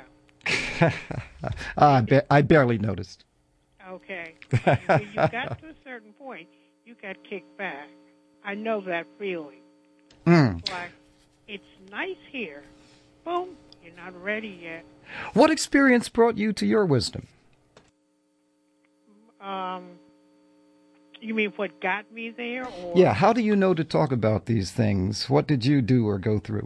I barely noticed. Okay. When you got to a certain point, you got kicked back. I know that feeling. It's like, it's nice here. Boom, you're not ready yet. What experience brought you to your wisdom? You mean what got me there? Or? Yeah, how do you know to talk about these things? What did you do or go through?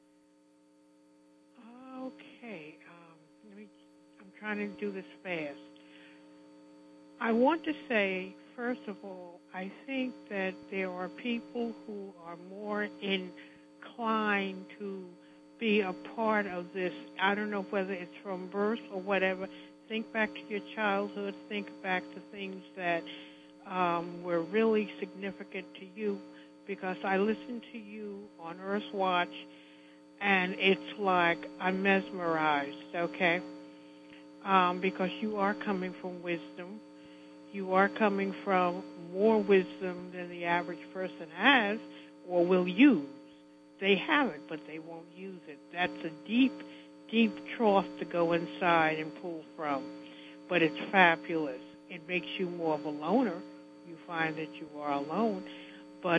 Okay. I'm trying to do this fast. I want to say, first of all, I think that there are people who are more inclined to be a part of this. I don't know whether it's from birth or whatever. Think back to your childhood. Think back to things that were really significant to you, because I listen to you on Earth Watch, and it's like I'm mesmerized, okay? Because you are coming from wisdom. You are coming from more wisdom than the average person has or will use. They have it, but they won't use it. That's a deep, deep trough to go inside and pull from. But it's fabulous. It makes you more of a loner. You find that you are alone. But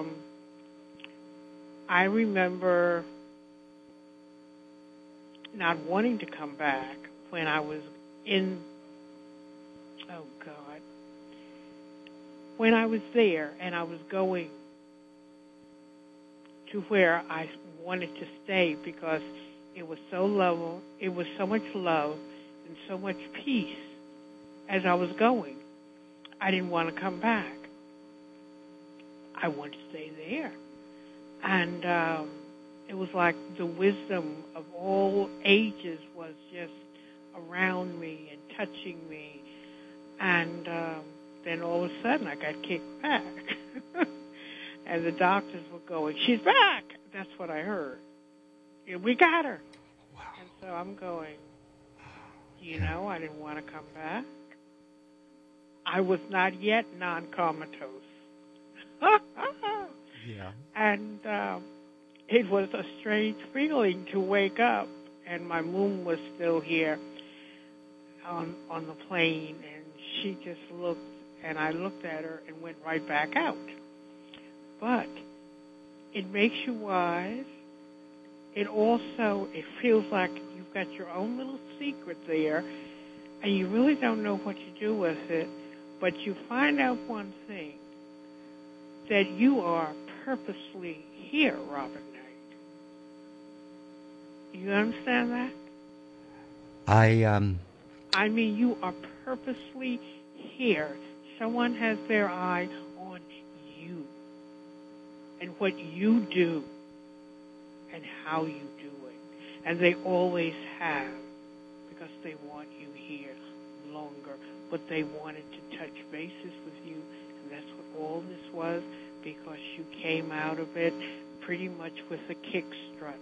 I remember not wanting to come back when I was when I was there and I was going to where I wanted to stay, because it was so level, it was so much love and so much peace as I was going. I didn't want to come back. I wanted to stay there. And it was like the wisdom of all ages was just around me and touching me. And then all of a sudden I got kicked back. And the doctors were going, "She's back!" That's what I heard. "Yeah, we got her." Wow. And so I'm going, I didn't want to come back. I was not yet non-comatose. Yeah. And it was a strange feeling to wake up, and my mom was still here on the plane, and she just looked, and I looked at her and went right back out. But it makes you wise. It feels like you've got your own little secret there, and you really don't know what to do with it, but you find out one thing, that you are purposely here, Robert Knight. You understand that? I mean, you are purposely here. Someone has their eye on you and what you do and how you do it. And they always have, because they want you here longer. But they wanted to touch bases with you, and that's what all this was, because you came out of it pretty much with a kick strut.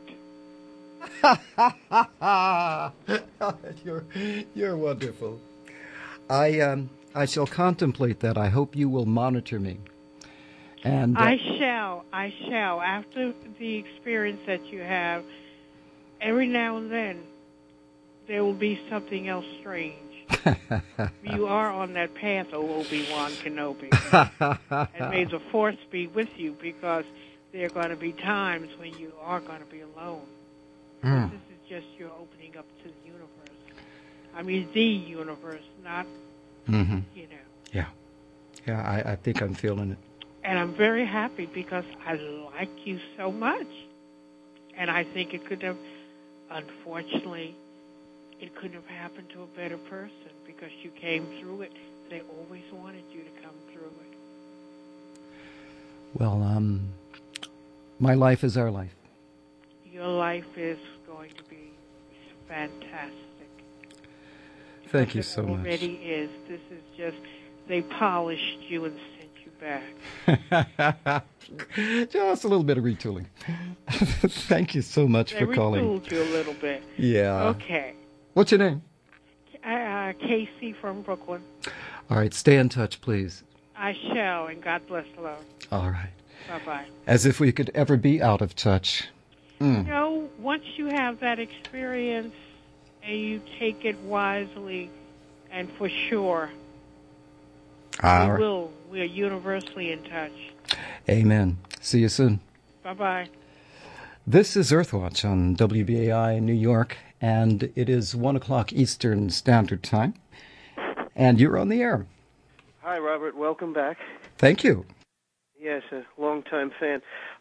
You're wonderful. I shall contemplate that. I hope you will monitor me. And I shall. After the experience that you have, every now and then there will be something else strange. You are on that path, Obi-Wan Kenobi. And may the Force be with you, because there are going to be times when you are going to be alone. This is just your opening up to the universe. I mean, the universe, not, Yeah. Yeah, I think I'm feeling it. And I'm very happy because I like you so much. And I think it could have, unfortunately, it couldn't have happened to a better person because you came through it. They always wanted you to come through it. Well, my life is our life. Your life is going to be fantastic. Thank you so much. It already is. This is just, they polished you and sent you back. Just a little bit of retooling. Thank you so much for calling. They retooled you a little bit. Yeah. Okay. What's your name? Casey from Brooklyn. All right, stay in touch, please. I shall, and God bless alone. All right. Bye-bye. As if we could ever be out of touch. You know, once you have that experience and you take it wisely and for sure, we're universally in touch. Amen. See you soon. Bye-bye. This is Earthwatch on WBAI in New York, and it is 1 o'clock Eastern Standard Time, and you're on the air. Hi, Robert. Welcome back. Thank you. Yes, a long-time fan.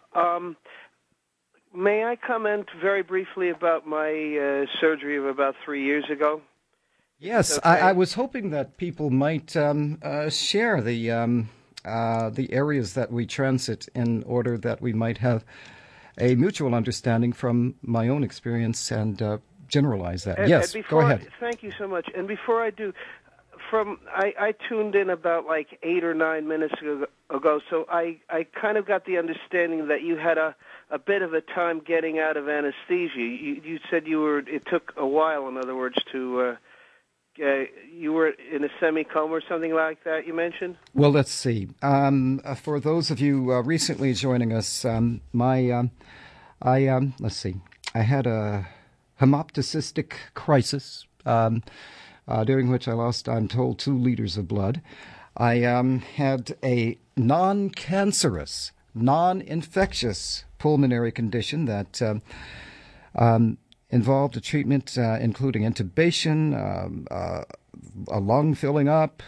May I comment very briefly about my surgery of about 3 years ago? Yes, okay. I was hoping that people might share the areas that we transit in order that we might have a mutual understanding from my own experience and generalize that. Yes, go ahead. Thank you so much. And before I do, I tuned in about like 8 or 9 minutes ago, so I kind of got the understanding that you had a bit of a time getting out of anesthesia. You said it took a while, in other words, to you were in a semi-coma or something like that, you mentioned? Well, let's see. For those of you recently joining us, let's see. I had a hemoptycistic crisis, during which I lost, I'm told, 2 liters of blood. I had a non-cancerous, non-infectious pulmonary condition that involved a treatment including intubation, a lung filling up,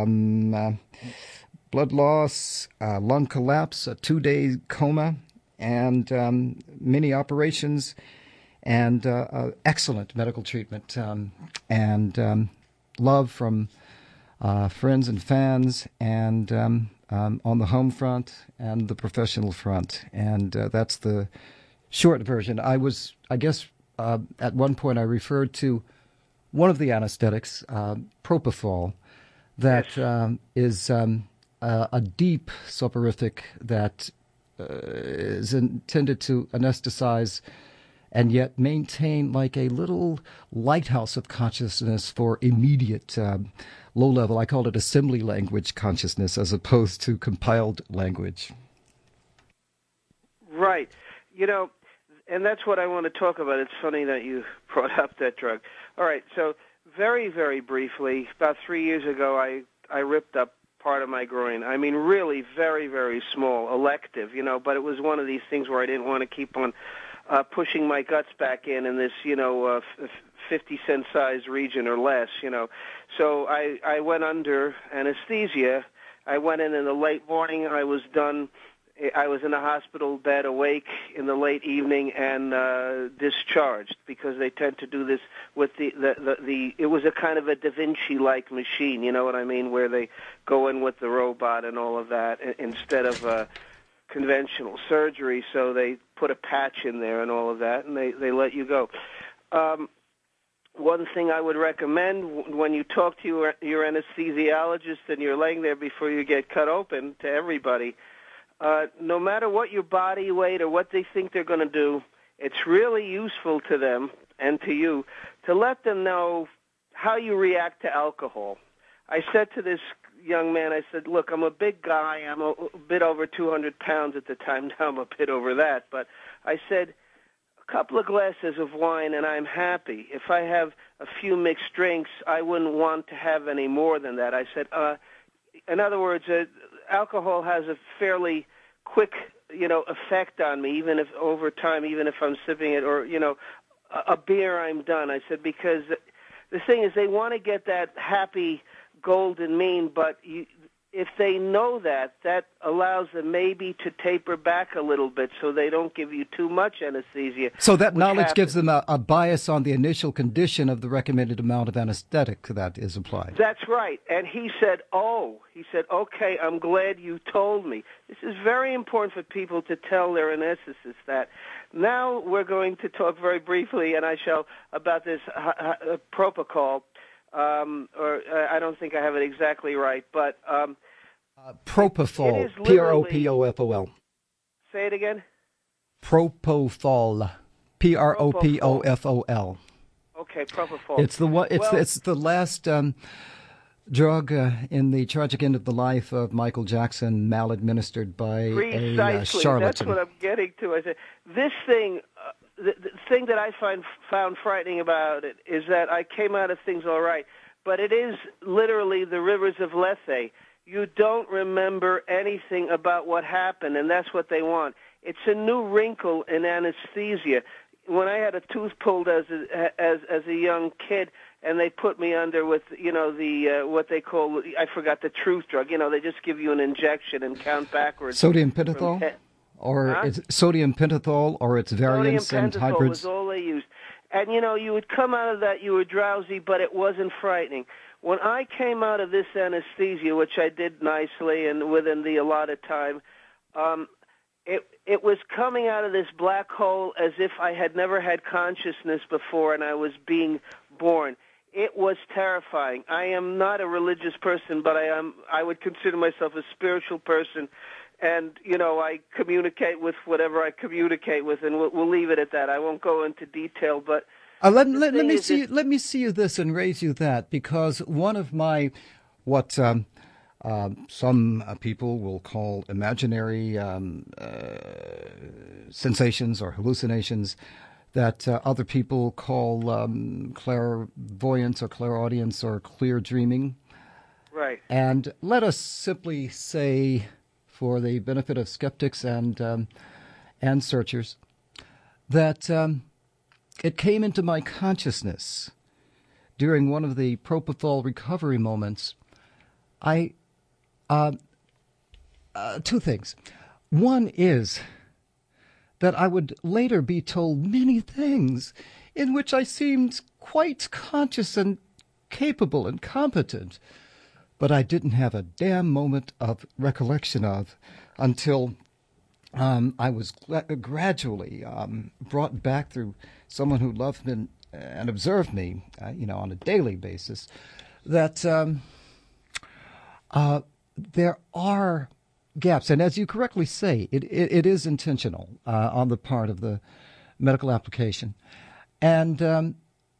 blood loss, lung collapse, a 2-day coma, and many operations, and excellent medical treatment, and love from friends and fans, and on the home front and the professional front. And that's the short version. I guess, at one point I referred to one of the anesthetics, propofol, that is a deep soporific that is intended to anesthetize and yet maintain like a little lighthouse of consciousness for immediate low level. I call it assembly language consciousness as opposed to compiled language. Right. You know, and that's what I want to talk about. It's funny that you brought up that drug. All right, so very, very briefly, about 3 years ago, I ripped up part of my groin. I mean, really very, very small, elective, but it was one of these things where I didn't want to keep on pushing my guts back in this, 50-cent size region or less, you know. So I went under anesthesia. I went in the late morning. I was done. I was in the hospital bed, awake in the late evening, and discharged, because they tend to do this with the it was a kind of a Da Vinci-like machine, you know what I mean, where they go in with the robot and all of that instead of conventional surgery. So they put a patch in there and all of that, and they let you go. One thing I would recommend when you talk to your anesthesiologist and you're laying there before you get cut open, to everybody, no matter what your body weight or what they think they're going to do, it's really useful to them and to you to let them know how you react to alcohol. I said to this young man, I said, look, I'm a big guy. I'm a bit over 200 pounds at the time. Now I'm a bit over that. But I said, a couple of glasses of wine and I'm happy. If I have a few mixed drinks, I wouldn't want to have any more than that. I said, in other words, alcohol has a fairly quick, effect on me, even if over time, even if I'm sipping it, or, a beer, I'm done. I said, because the thing is, they want to get that happy golden mean, but if they know that allows them maybe to taper back a little bit so they don't give you too much anesthesia. So that knowledge gives them a bias on the initial condition of the recommended amount of anesthetic that is applied. That's right. And he said, okay, I'm glad you told me. This is very important for people to tell their anesthetists that. Now we're going to talk very briefly, and I shall, about this propofol. Or I don't think I have it exactly right, but propofol, Propofol. Say it again. Propofol, Propofol. Okay, propofol. It's the one. It's the last drug in the tragic end of the life of Michael Jackson, maladministered by a charlatan. That's what I'm getting to. I said this thing. The thing that I found frightening about it is that I came out of things all right, but it is literally the rivers of Lethe. You don't remember anything about what happened, and that's what they want. It's a new wrinkle in anesthesia. When I had a tooth pulled as a young kid, and they put me under with the what they call, I forgot the truth drug. They just give you an injection and count backwards. Sodium pentothal. Or it's sodium pentothal, or its variants and hybrids. Sodium pentothal was all they used. And, you would come out of that, you were drowsy, but it wasn't frightening. When I came out of this anesthesia, which I did nicely and within the allotted time, it was coming out of this black hole as if I had never had consciousness before and I was being born. It was terrifying. I am not a religious person, but I would consider myself a spiritual person. And, I communicate with whatever I communicate with, and we'll leave it at that. I won't go into detail, but... Let me see you this and raise you that, because one of my, what some people will call imaginary sensations or hallucinations, that other people call clairvoyance or clairaudience or clear dreaming. Right. And let us simply say, for the benefit of skeptics and searchers, that it came into my consciousness during one of the propofol recovery moments. Two things. One is that I would later be told many things in which I seemed quite conscious and capable and competent, but I didn't have a damn moment of recollection of until I was gradually brought back through someone who loved me and observed me, on a daily basis, that there are gaps. And as you correctly say, it is intentional on the part of the medical application. And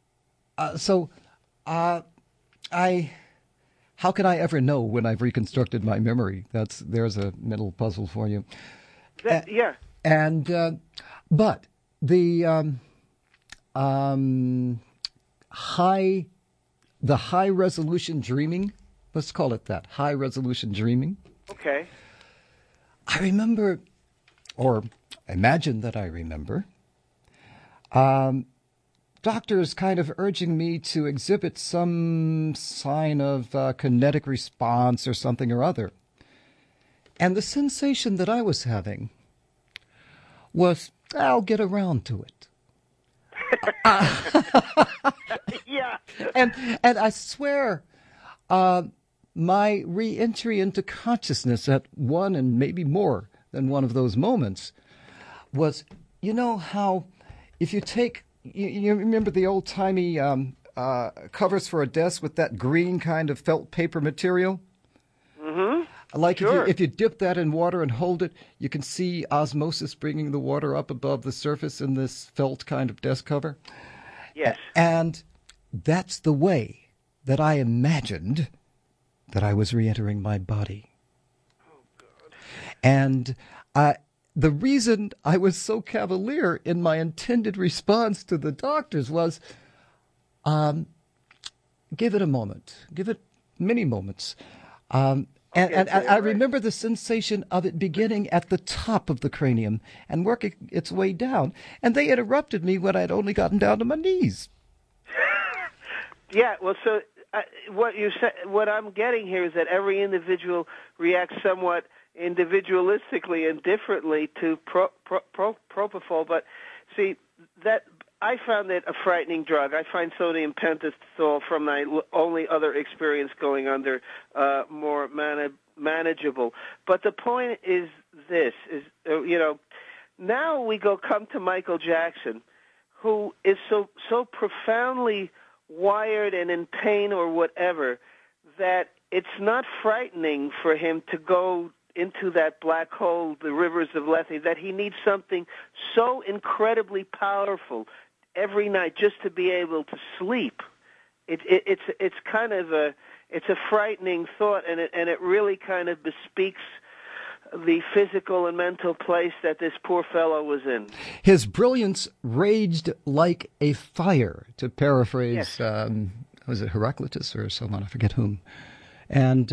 how can I ever know when I've reconstructed my memory? There's a mental puzzle for you. Yeah. And but the high resolution dreaming, let's call it that, high resolution dreaming. Okay. I remember, or imagine that I remember, doctors kind of urging me to exhibit some sign of kinetic response or something or other. And the sensation that I was having was, I'll get around to it. Yeah. And I swear, my re-entry into consciousness at one and maybe more than one of those moments was, you know how if you take, you remember the old-timey covers for a desk with that green kind of felt paper material? Mm-hmm. Like sure. if you dip that in water and hold it, you can see osmosis bringing the water up above the surface in this felt kind of desk cover. Yes. And that's the way that I imagined that I was re-entering my body. Oh, God. And the reason I was so cavalier in my intended response to the doctors was, give it a moment. Give it many moments. And I remember the sensation of it beginning at the top of the cranium and working its way down. And they interrupted me when I'd only gotten down to my knees. Yeah, well, so what I'm getting here is that every individual reacts somewhat individualistically and differently to propofol. But see, that I found it a frightening drug. I find sodium pentothal, from my only other experience going under, more manageable. But the point is this, is, now we come to Michael Jackson, who is so profoundly wired and in pain or whatever, that it's not frightening for him to go into that black hole, the rivers of Lethe, that he needs something so incredibly powerful every night just to be able to sleep. It's kind of a frightening thought, and it really kind of bespeaks the physical and mental place that this poor fellow was in. His brilliance raged like a fire, to paraphrase, yes. Was it Heraclitus or someone? I forget whom. And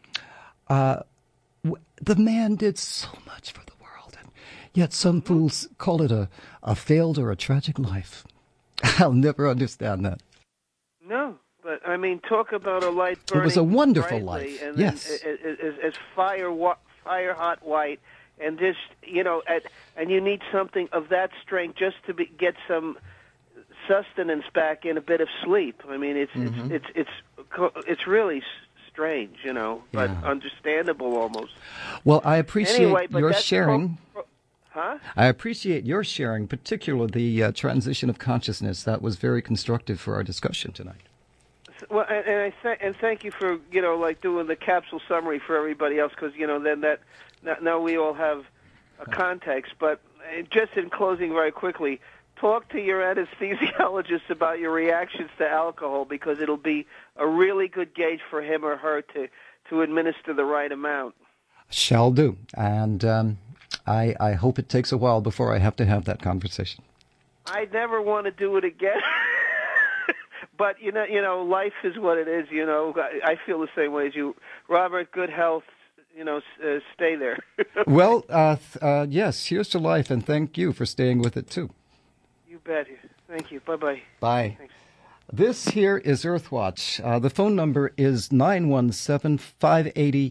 the man did so much for the world, and yet some fools call it a failed or a tragic life. I'll never understand that. No, but I mean, talk about a light burning. It was a wonderful brightly, life. And yes, as fire hot white, and just and you need something of that strength just to get some sustenance back in a bit of sleep. I mean, it's really strange, but understandable almost. Well, I appreciate your that's sharing. Huh? I appreciate your sharing, particularly the transition of consciousness. That was very constructive for our discussion tonight. Well, and thank you for doing the capsule summary for everybody else, because then now we all have a context. But just in closing, very quickly, talk to your anesthesiologist about your reactions to alcohol, because it'll be a really good gauge for him or her to administer the right amount. Shall do, and I hope it takes a while before I have to have that conversation. I never want to do it again. But, life is what it is, I feel the same way as you. Robert, good health, stay there. Well, yes, here's to life, and thank you for staying with it, too. You bet. Thank you. Bye-bye. Bye. Thanks. This here is Earthwatch. The phone number is 917-580-6020,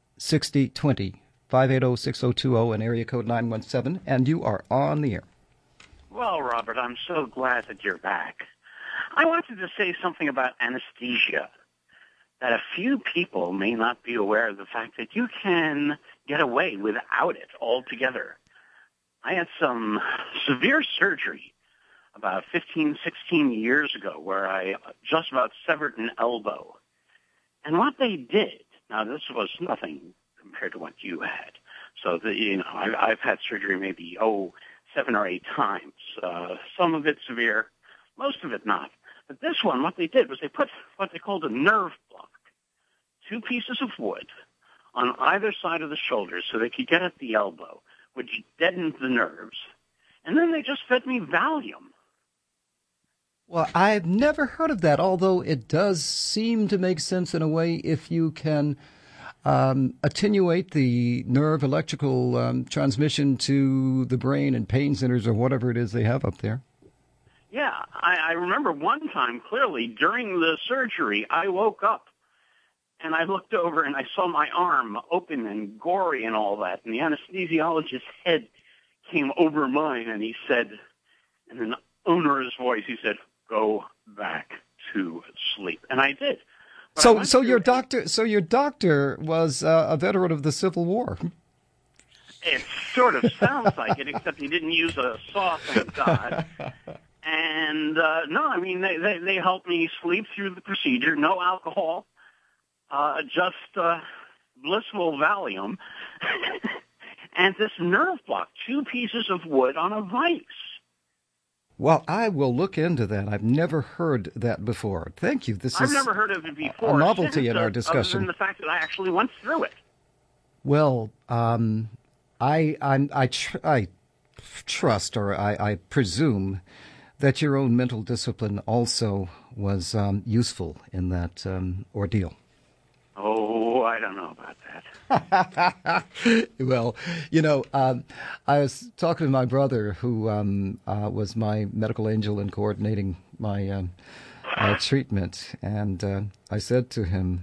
580-6020, and area code 917, and you are on the air. Well, Robert, I'm so glad that you're back. I wanted to say something about anesthesia, that a few people may not be aware of the fact that you can get away without it altogether. I had some severe surgery about 15, 16 years ago where I just about severed an elbow. And what they did, now this was nothing compared to what you had. So, I've had surgery maybe, 7 or 8 times. Some of it severe, most of it not. But this one, what they did was they put what they called a nerve block, 2 pieces of wood on either side of the shoulder so they could get at the elbow, which deadened the nerves. And then they just fed me Valium. Well, I've never heard of that, although it does seem to make sense in a way if you can attenuate the nerve electrical transmission to the brain and pain centers or whatever it is they have up there. Yeah, I remember one time clearly during the surgery, I woke up and I looked over and I saw my arm open and gory and all that. And the anesthesiologist's head came over mine and he said, in an onerous voice, he said, "Go back to sleep." And I did. But So your doctor was a veteran of the Civil War. It sort of sounds like it, except he didn't use a saw, thank God. And no, I mean they helped me sleep through the procedure. No alcohol, just blissful Valium, and this nerve block. 2 pieces of wood on a vise. Well, I will look into that. I've never heard that before. Thank you. I've never heard of it before. A novelty in our discussion. Other than the fact that I actually went through it. Well, I trust, or I presume, that your own mental discipline also was useful in that ordeal. Oh, I don't know about that. Well, I was talking to my brother, who was my medical angel in coordinating my treatment, and I said to him,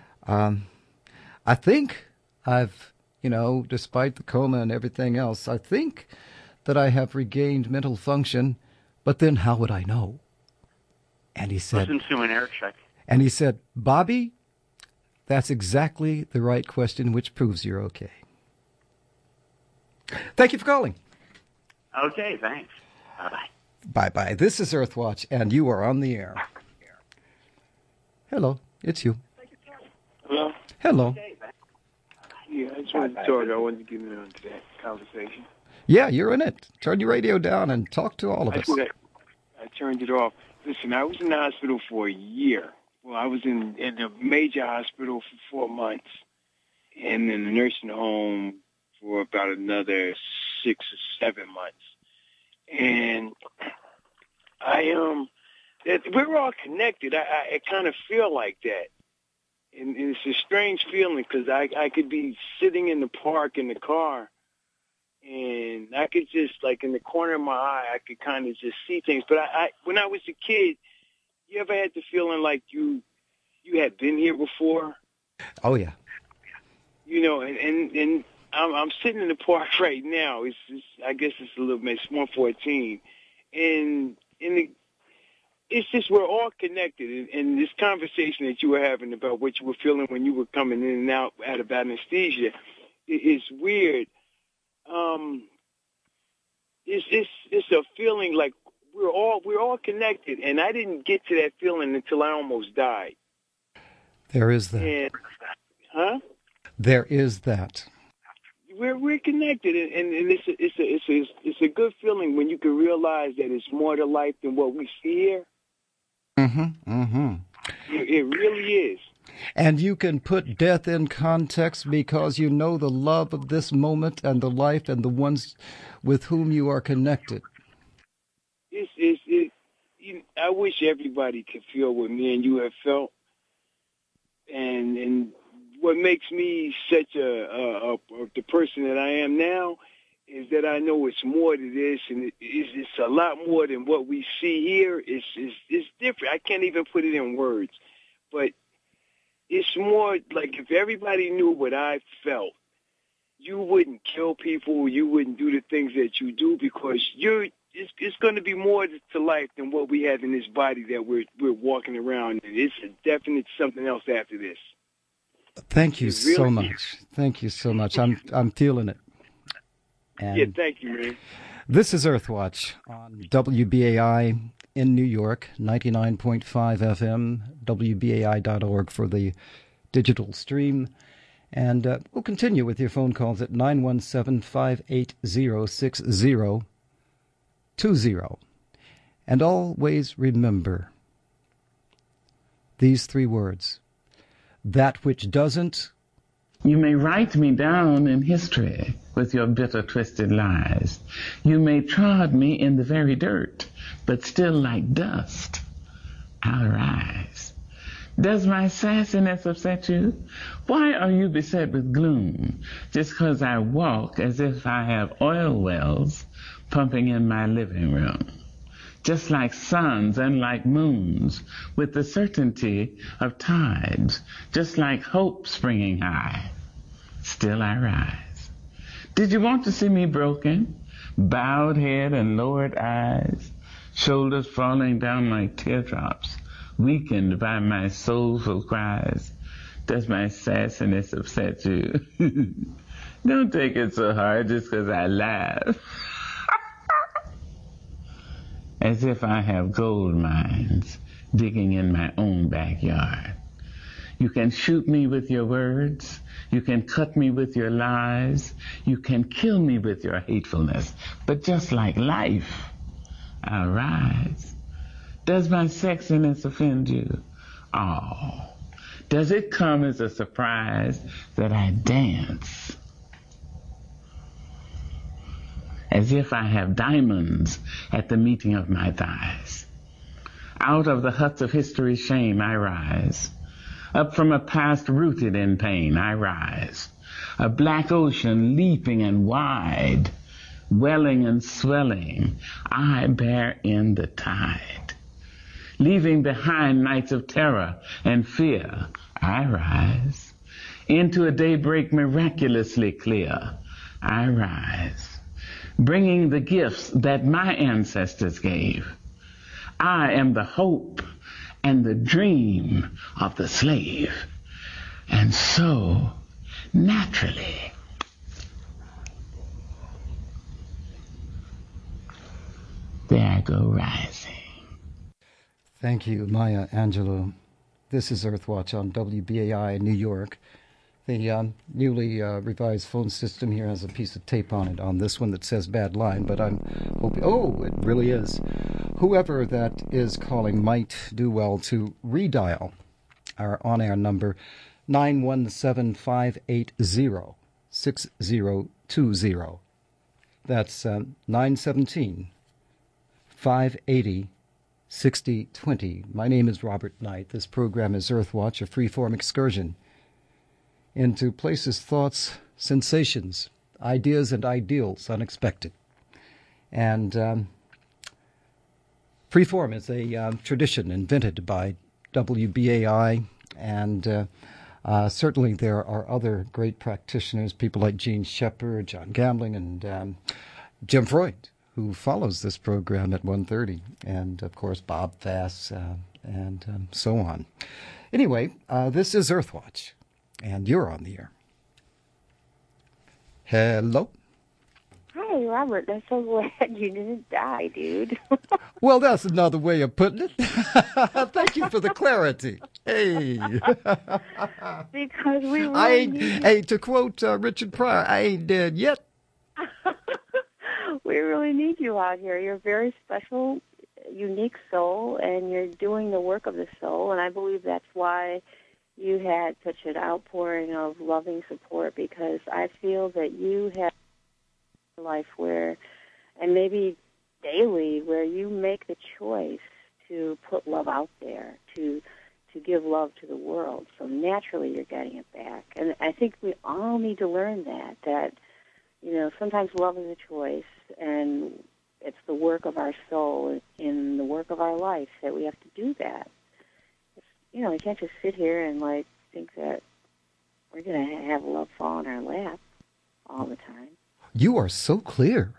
I think I've, despite the coma and everything else, I think that I have regained mental function, but then how would I know? And he said, listen to an air check. And he said, Bobby, that's exactly the right question, which proves you're okay. Thank you for calling. Okay, thanks. Bye-bye. Bye-bye. This is Earthwatch, and you are on the air. Hello, it's you. Hello? Hello. Yeah, I just wanted to talk. I wanted to get into that conversation. Yeah, you're in it. Turn your radio down and talk to all of us. I turned it off. Listen, I was in the hospital for a year. Well, I was in a major hospital for 4 months, and in a nursing home for about another 6 or 7 months. And we're all connected. I kind of feel like that. And it's a strange feeling because I could be sitting in the park in the car, and I could just, like, in the corner of my eye, I could kind of just see things. But when I was a kid, you ever had the feeling like you had been here before? Oh, yeah. And I'm sitting in the park right now. I guess it's a little bit, it's 1:14. And it's just we're all connected. And this conversation that you were having about what you were feeling when you were coming in and out of anesthesia is weird. It's a feeling like we're all connected, and I didn't get to that feeling until I almost died. There is that. Huh? There is that. We're connected, and it's a good feeling when you can realize that it's more to life than what we see here. It really is. And you can put death in context because you know the love of this moment and the life and the ones with whom you are connected. I wish everybody could feel what me and you have felt, and what makes me such the person that I am now is that I know it's more to this, and it's a lot more than what we see here. It's different. I can't even put it in words, but it's more like if everybody knew what I felt, you wouldn't kill people, you wouldn't do the things that you do because it's going to be more to life than what we have in this body that we're walking around. And it's a definite something else after this. Thank you so much. Thank you so much. I'm feeling it. And yeah, thank you, man. This is Earthwatch on WBAI in New York, 99.5 FM, WBAI.org for the digital stream. And we'll continue with your phone calls at 917-580-6020. And always remember these 3 words. That which doesn't. You may write me down in history with your bitter, twisted lies. You may trod me in the very dirt, but still like dust, I'll rise. Does my sassiness upset you? Why are you beset with gloom just because I walk as if I have oil wells pumping in my living room? just like suns and like moons, with the certainty of tides, just like hope springing high. Still I rise. Did you want to see me broken? Bowed head and lowered eyes, shoulders falling down like teardrops, weakened by my soulful cries. Does my sassiness upset you? Don't take it so hard just 'cause I laugh. As if I have gold mines digging in my own backyard. You can shoot me with your words. You can cut me with your lies. You can kill me with your hatefulness. But just like life, I'll rise. Does my sexiness offend you? Oh, does it come as a surprise that I dance? As if I have diamonds at the meeting of my thighs. Out of the huts of history's shame I rise. Up from a past rooted in pain I rise. A black ocean leaping and wide, welling and swelling, I bear in the tide. Leaving behind nights of terror and fear, I rise. Into a daybreak miraculously clear, I rise. Bringing the gifts that my ancestors gave. I am the hope and the dream of the slave. And so, naturally, there I go rising. Thank you, Maya Angelou. This is Earthwatch on WBAI in New York. The newly revised phone system here has a piece of tape on it on this one that says bad line, but I'm hoping, oh, it really is. Whoever that is calling might do well to redial our on-air number 917-580-6020. That's 917-580-6020. My name is Robert Knight. This program is Earthwatch, a free-form excursion into places, thoughts, sensations, ideas, and ideals unexpected. And Freeform is a tradition invented by WBAI, and certainly there are other great practitioners, people like Gene Shepard, John Gambling, and Jim Freud, who follows this program at 1:30, and, of course, Bob Fass, and so on. Anyway, this is Earthwatch. And you're on the air. Hello? Hi, Robert. I'm so glad you didn't die, dude. Well, that's another way of putting it. Thank you for the clarity. Hey. Because we really hey, to quote Richard Pryor, I ain't dead yet. We really need you out here. You're a very special, unique soul, and you're doing the work of the soul, and I believe that's why you had such an outpouring of loving support, because I feel that you have a life where, and maybe daily, where you make the choice to put love out there, to give love to the world. So naturally you're getting it back. And I think we all need to learn that, you know, sometimes love is a choice, and it's the work of our soul in the work of our life that we have to do that. You know, we can't just sit here and, like, think that we're going to have love fall in our lap all the time. You are so clear.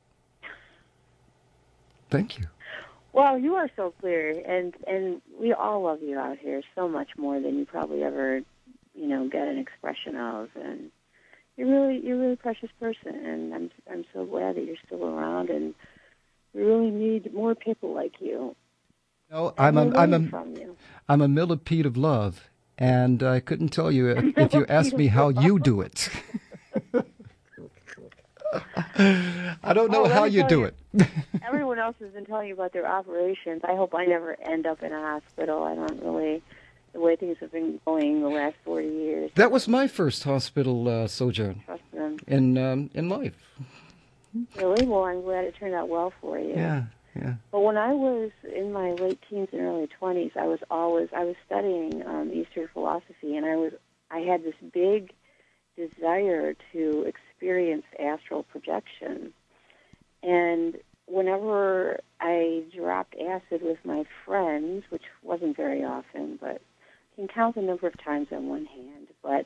Thank you. Well, you are so clear, and we all love you out here so much more than you probably ever, you know, get an expression of. And you're really a precious person, and I'm so glad that you're still around, and we really need more people like you. No, I'm a millipede of love, and I couldn't tell you if you asked me how you do it. I don't know how you do it. Everyone else has been telling you about their operations. I hope I never end up in a hospital. I don't really, the way things have been going the last 40 years. That was my first hospital sojourn in life. Really? Well, I'm glad it turned out well for you. Yeah. But when I was in my late teens and early 20s, I was studying Eastern philosophy, and I had this big desire to experience astral projection. And whenever I dropped acid with my friends, which wasn't very often, but I can count the number of times on one hand. But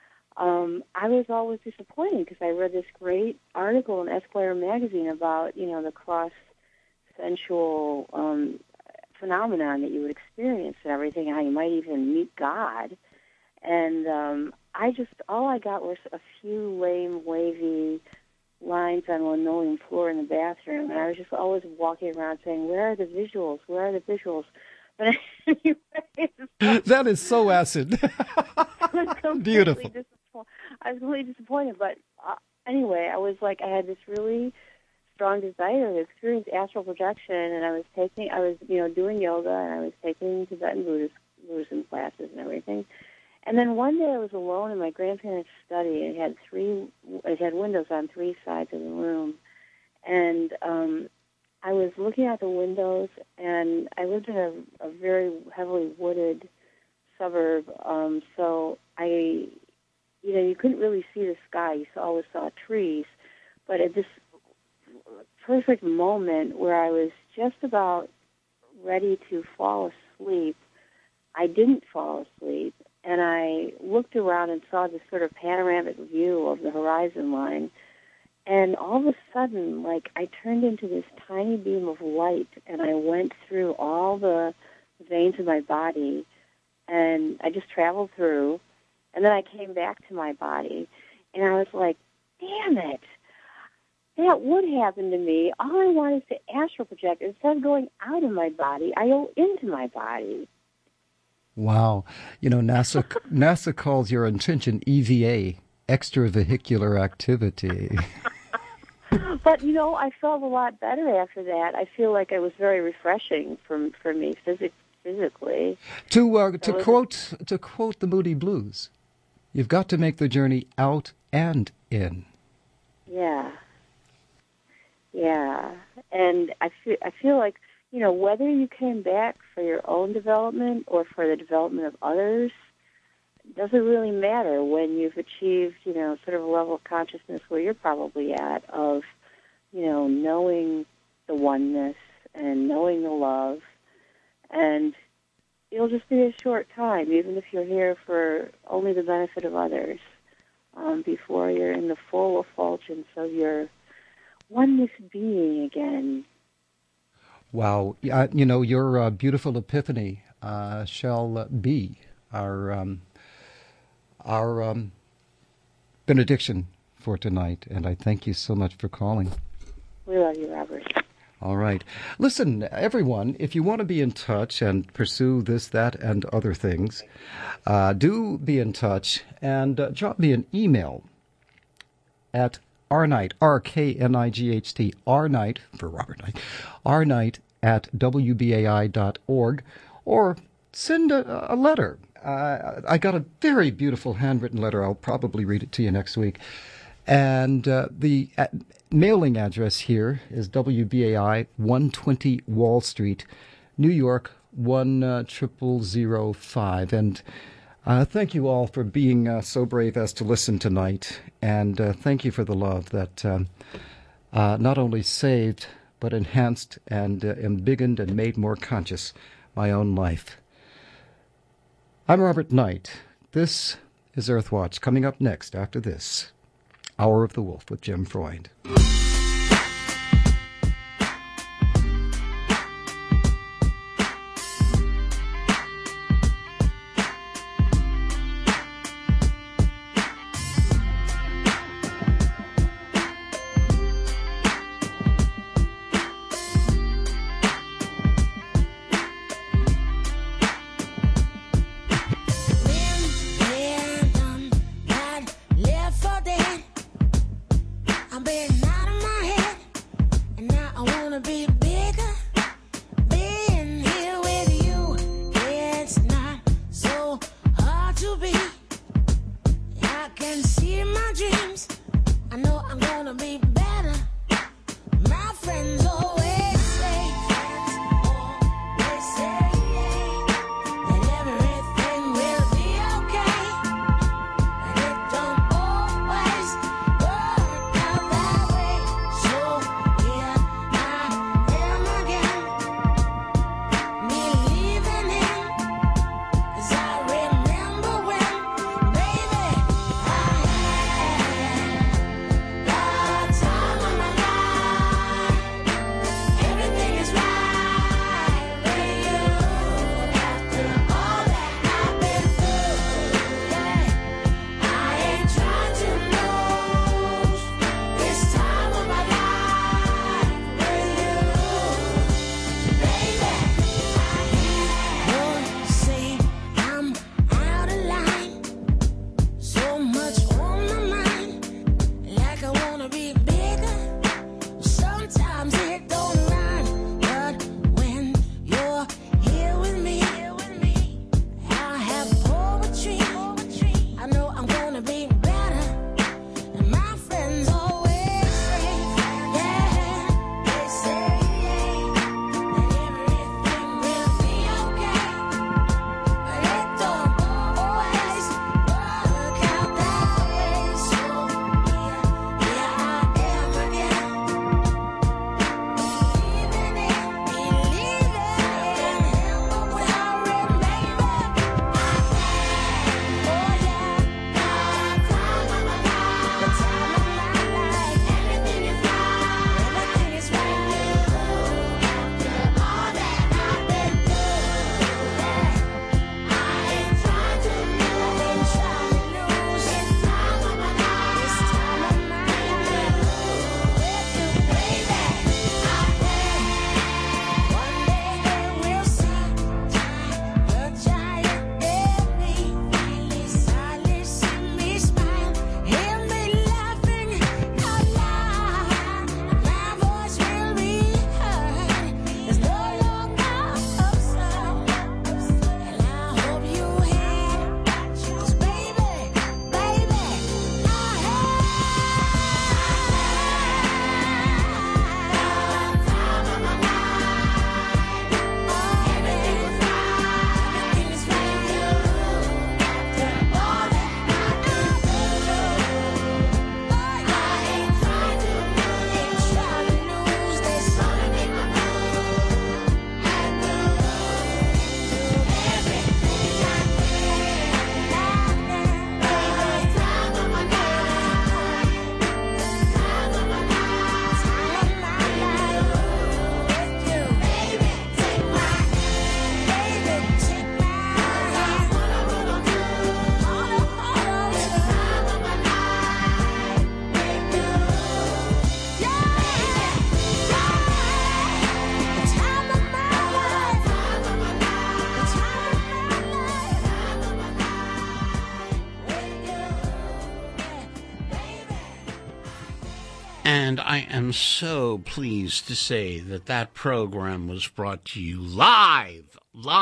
I was always disappointed because I read this great article in Esquire magazine about, the cross-sensual phenomenon that you would experience and everything, how you might even meet God. And all I got was a few lame, wavy lines on a linoleum floor in the bathroom, and I was just always walking around saying, "Where are the visuals? Where are the visuals?" But anyway, that is so acid. Beautiful. I was really disappointed, but anyway, I was like, I had this really strong desire to experience astral projection, and I was doing yoga, and I was taking Tibetan Buddhism classes and everything. And then one day I was alone in my grandparents' study. It had windows on three sides of the room, and I was looking at the windows. And I lived in a very heavily wooded suburb, so you couldn't really see the sky. You always saw trees, but at this perfect moment where I was just about ready to fall asleep, I didn't fall asleep. And I looked around and saw this sort of panoramic view of the horizon line. And all of a sudden, I turned into this tiny beam of light, and I went through all the veins of my body, and I just traveled through. And then I came back to my body, and I was like, damn it. That would happen to me. All I want is to astral project. Instead of going out of my body, I go into my body. Wow. NASA calls your intention EVA, extravehicular activity. But, I felt a lot better after that. I feel like it was very refreshing for me physically. To quote the Moody Blues, you've got to make the journey out and in. Yeah. Yeah. And I feel like, whether you came back for your own development or for the development of others, doesn't really matter when you've achieved, sort of a level of consciousness where you're probably at of, knowing the oneness and knowing the love. And it'll just be a short time, even if you're here for only the benefit of others, before you're in the full effulgence of your oneness being again. Wow. Your beautiful epiphany shall be our benediction for tonight, and I thank you so much for calling. We love you, Robert. All right. Listen, everyone, if you want to be in touch and pursue this, that, and other things, do be in touch and drop me an email at rnight, R-K-N-I-G-H-T, rnight, for Robert Knight, rnight at wbai.org, or send a letter. I got a very beautiful handwritten letter. I'll probably read it to you next week. And the mailing address here is WBAI 120 Wall Street, New York 10005. And thank you all for being so brave as to listen tonight. And thank you for the love that not only saved, but enhanced and embiggened and made more conscious my own life. I'm Robert Knight. This is Earthwatch. Coming up next after this, Hour of the Wolf with Jim Freund. I've been out of And I am so pleased to say that that program was brought to you live.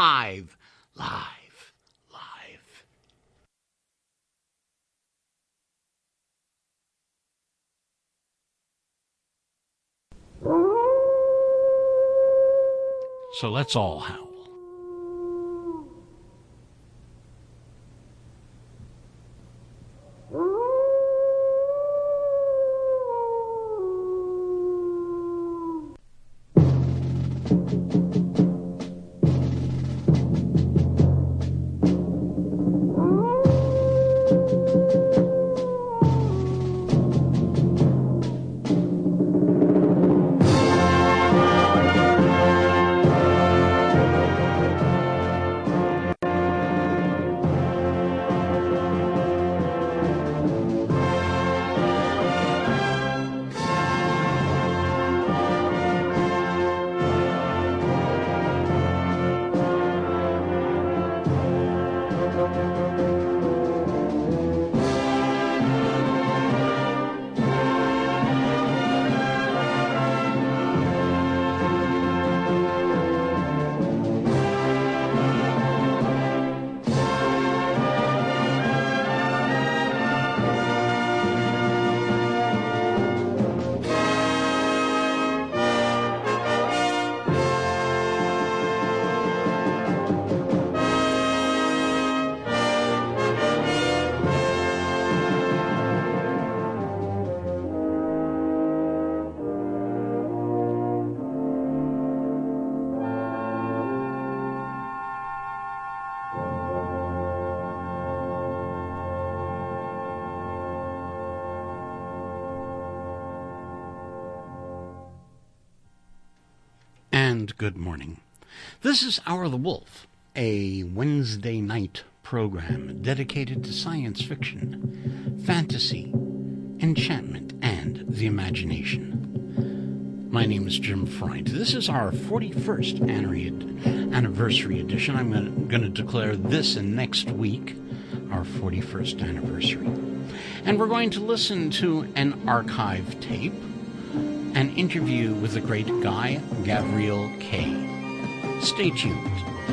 So let's all howl. And good morning. This is Hour of the Wolf, a Wednesday night program dedicated to science fiction, fantasy, enchantment, and the imagination. My name is Jim Freund. This is our 41st anniversary edition. I'm going to declare this and next week our 41st anniversary. And we're going to listen to an archive tape, an interview with the great Guy Gavriel Kay. Stay tuned.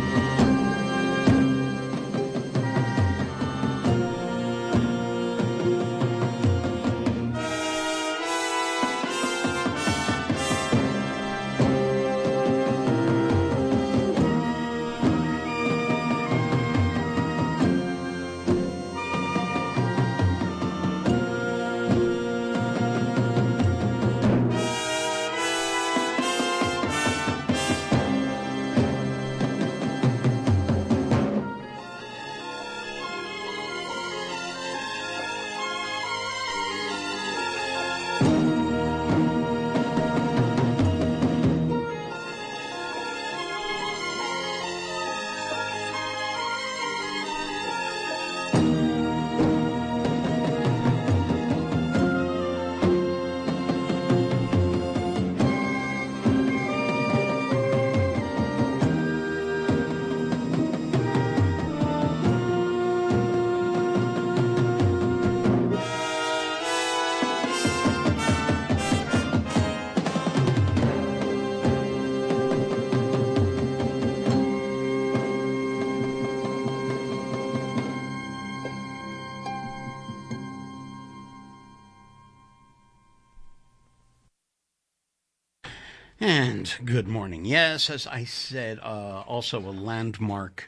And good morning. Yes, as I said, also a landmark.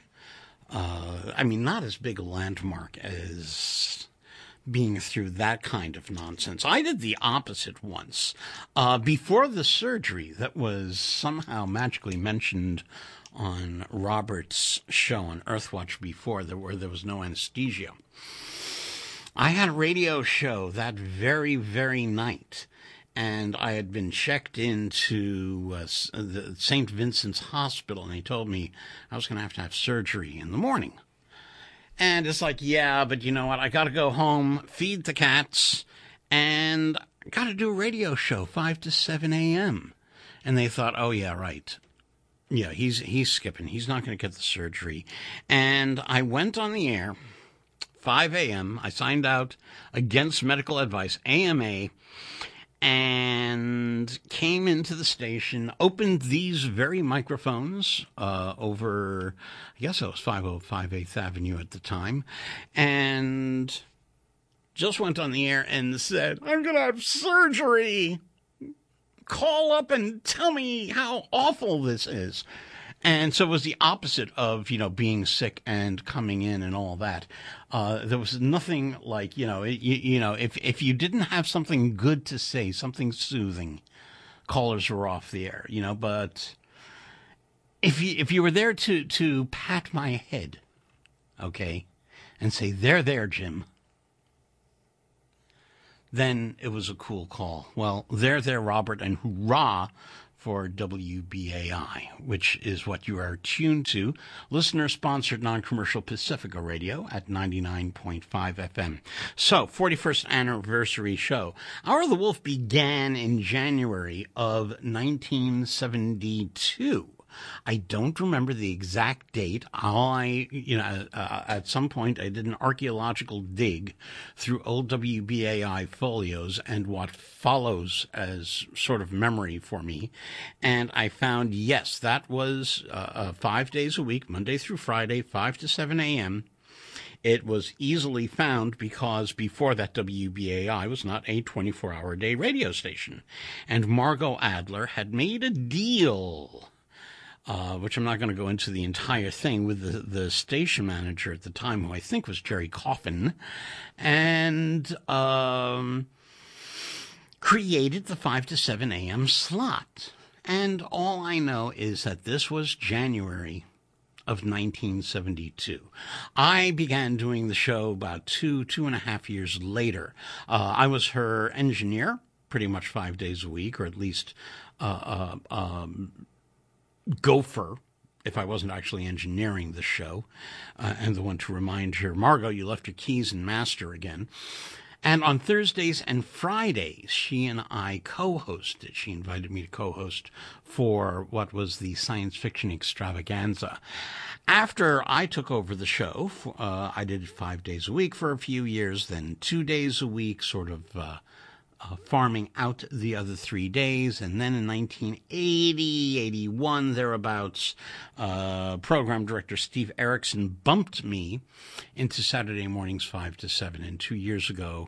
Not as big a landmark as being through that kind of nonsense. I did the opposite once. Before the surgery that was somehow magically mentioned on Robert's show on Earthwatch before, where there was no anesthesia, I had a radio show that very, very night. And I had been checked into the St. Vincent's Hospital, and they told me I was going to have surgery in the morning. And it's like, yeah, but you know what? I got to go home, feed the cats, and I got to do a radio show 5 to 7 a.m. And they thought, oh, yeah, right. Yeah, he's skipping. He's not going to get the surgery. And I went on the air, 5 a.m. I signed out against medical advice, AMA. and came into the station, opened these very microphones over, I guess it was 505 8th Avenue at the time, and just went on the air and said, I'm going to have surgery. Call up and tell me how awful this is. And so it was the opposite of, being sick and coming in and all that. There was nothing like, if you didn't have something good to say, something soothing, callers were off the air, but if you were there to pat my head, okay, and say, there, Jim, then it was a cool call. Well, there, Robert, and hurrah for WBAI, which is what you are tuned to, listener-sponsored non-commercial Pacifica Radio at 99.5 FM. So, 41st anniversary show. Hour of the Wolf began in January of 1972. I don't remember the exact date. At some point I did an archaeological dig through old WBAI folios and what follows as sort of memory for me. And I found, yes, that was 5 days a week, Monday through Friday, 5 to 7 a.m. It was easily found because before that, WBAI was not a 24-hour-a-day radio station. And Margot Adler had made a deal, which I'm not going to go into the entire thing, with the station manager at the time, who I think was Jerry Coffin, and created the 5 to 7 a.m. slot. And all I know is that this was January of 1972. I began doing the show about two and a half years later. I was her engineer pretty much 5 days a week, or at least gopher, if I wasn't actually engineering the show, and the one to remind her, Margot, you left your keys in master again. And on Thursdays and Fridays, she and I co-hosted. She invited me to co-host for what was the science fiction extravaganza. After I took over the show, I did it 5 days a week for a few years, then 2 days a week, sort of farming out the other 3 days. And then in 1980, 81, thereabouts, program director Steve Erickson bumped me into Saturday mornings 5 to 7. And 2 years ago,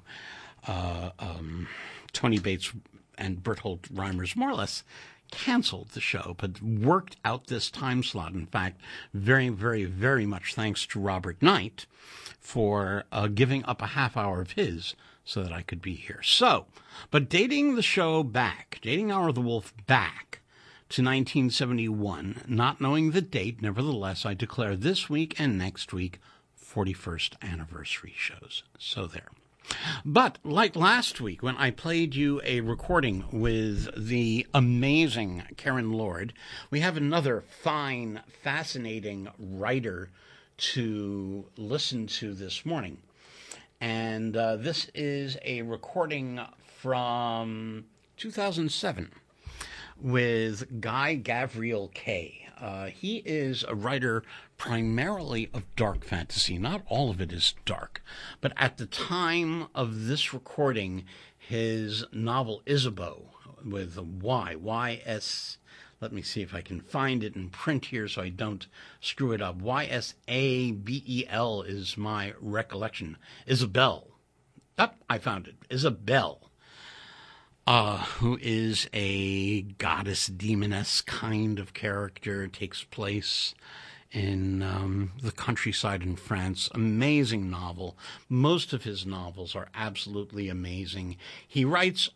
Tony Bates and Berthold Reimers more or less canceled the show, but worked out this time slot. In fact, very, very, very much thanks to Robert Knight for giving up a half hour of his so that I could be here. So, but dating the show back, dating Hour of the Wolf back to 1971, not knowing the date, nevertheless, I declare this week and next week 41st anniversary shows. So there. But like last week, when I played you a recording with the amazing Karen Lord, we have another fine, fascinating writer to listen to this morning. And this is a recording from 2007 with Guy Gavriel Kay. He is a writer primarily of dark fantasy. Not all of it is dark, but at the time of this recording, his novel Isabeau, with a Y-S, let me see if I can find it in print here so I don't screw it up. Y-S-A-B-E-L is my recollection. Isabel. I found it. Isabel. Who is a goddess demoness kind of character, takes place in the countryside in France. Amazing novel. Most of his novels are absolutely amazing. He writes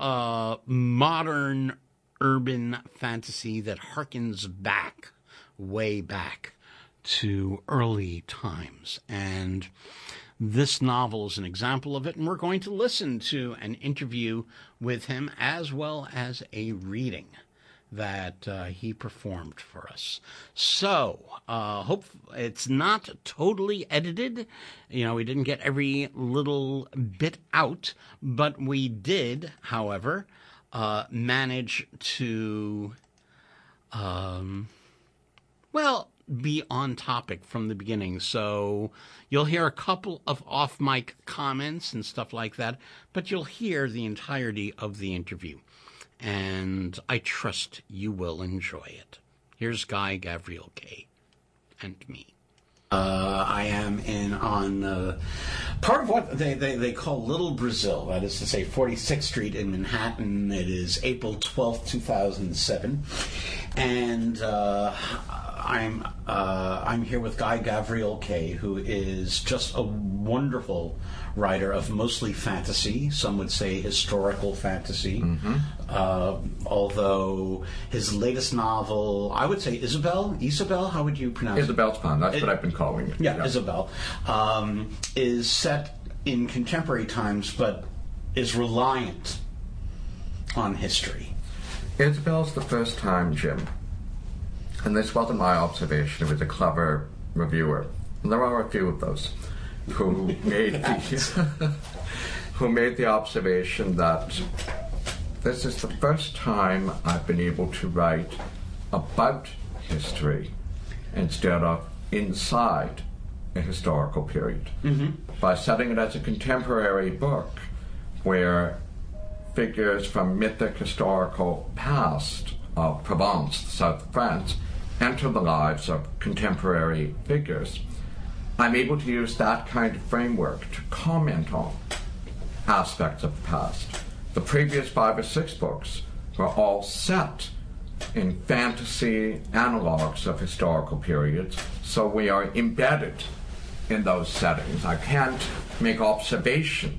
modern urban fantasy that harkens back, way back, to early times. And this novel is an example of it, and we're going to listen to an interview with him as well as a reading that he performed for us. So, hope it's not totally edited. You know, we didn't get every little bit out, but we did, however, manage to, be on topic from the beginning. So you'll hear a couple of off-mic comments and stuff like that, but you'll hear the entirety of the interview. And I trust you will enjoy it. Here's Guy Gavriel Kay and me. I am in on part of what they call Little Brazil, that is to say 46th Street in Manhattan. It is April 12th, 2007. And I'm here with Guy Gavriel Kay, who is just a wonderful writer of mostly fantasy, some would say historical fantasy. Although his latest novel, I would say Isabel, how would you pronounce it? Isabel's fine, that's what I've been calling it. Yeah, Isabel, is set in contemporary times, but is reliant on history. Isabel's the first time, Jim, and this wasn't my observation, it was a clever reviewer, and there are a few of those, who made the observation that this is the first time I've been able to write about history instead of inside a historical period. By setting it as a contemporary book where figures from mythic historical past of Provence, the south of France, enter the lives of contemporary figures, I'm able to use that kind of framework to comment on aspects of the past. The previous 5 or 6 books were all set in fantasy analogs of historical periods, so we are embedded in those settings. I can't make observations